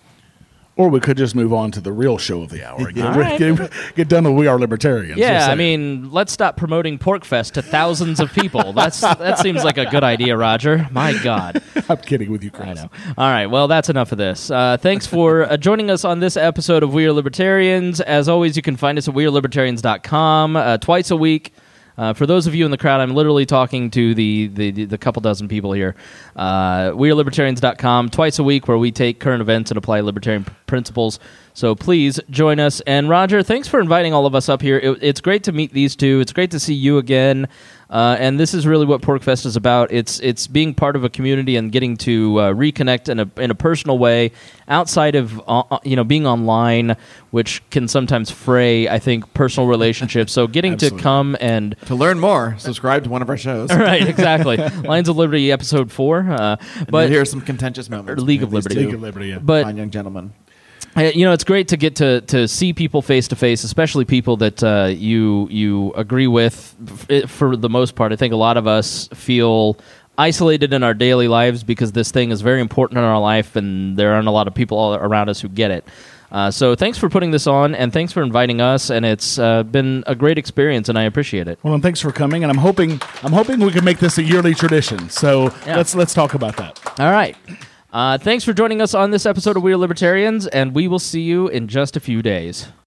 S6: Or we could just move on to the real show of the hour. Get,
S1: right.
S6: get, get done with We Are Libertarians.
S1: Yeah, I mean, let's stop promoting PorcFest to thousands of people. That's That seems like a good idea, Roger. My God.
S6: I'm kidding with you, Chris.
S1: I know. All right, well, that's enough of this. Uh, thanks for uh, joining us on this episode of We Are Libertarians. As always, you can find us at we are libertarians dot com uh, twice a week. Uh, for those of you in the crowd, I'm literally talking to the the, the couple dozen people here. Uh, we are libertarians dot com, twice a week, where we take current events and apply libertarian p- principles. So please join us. And Roger, thanks for inviting all of us up here. It, it's great to meet these two. It's great to see you again. Uh, and this is really what PorcFest is about. It's it's being part of a community and getting to uh, reconnect in a in a personal way outside of uh, you know being online, which can sometimes fray, I think, personal relationships. So getting to come and
S3: to learn more, subscribe to one of our shows.
S1: Right, exactly. Lions of Liberty, episode four. Uh, but
S3: here's some contentious moments.
S1: League of Liberty.
S6: League of Liberty. Yeah.
S1: But
S3: fine young gentlemen.
S1: You know, it's great to get to, to see people face to face, especially people that uh, you you agree with. For the most part, I think a lot of us feel isolated in our daily lives because this thing is very important in our life, and there aren't a lot of people all around us who get it. Uh, so thanks for putting this on, and thanks for inviting us. And it's uh, been a great experience, and I appreciate it.
S6: Well, and thanks for coming. And I'm hoping I'm hoping we can make this a yearly tradition. So
S1: yeah.
S6: let's let's talk about that.
S1: All right. Uh, thanks for joining us on this episode of We Are Libertarians, and we will see you in just a few days.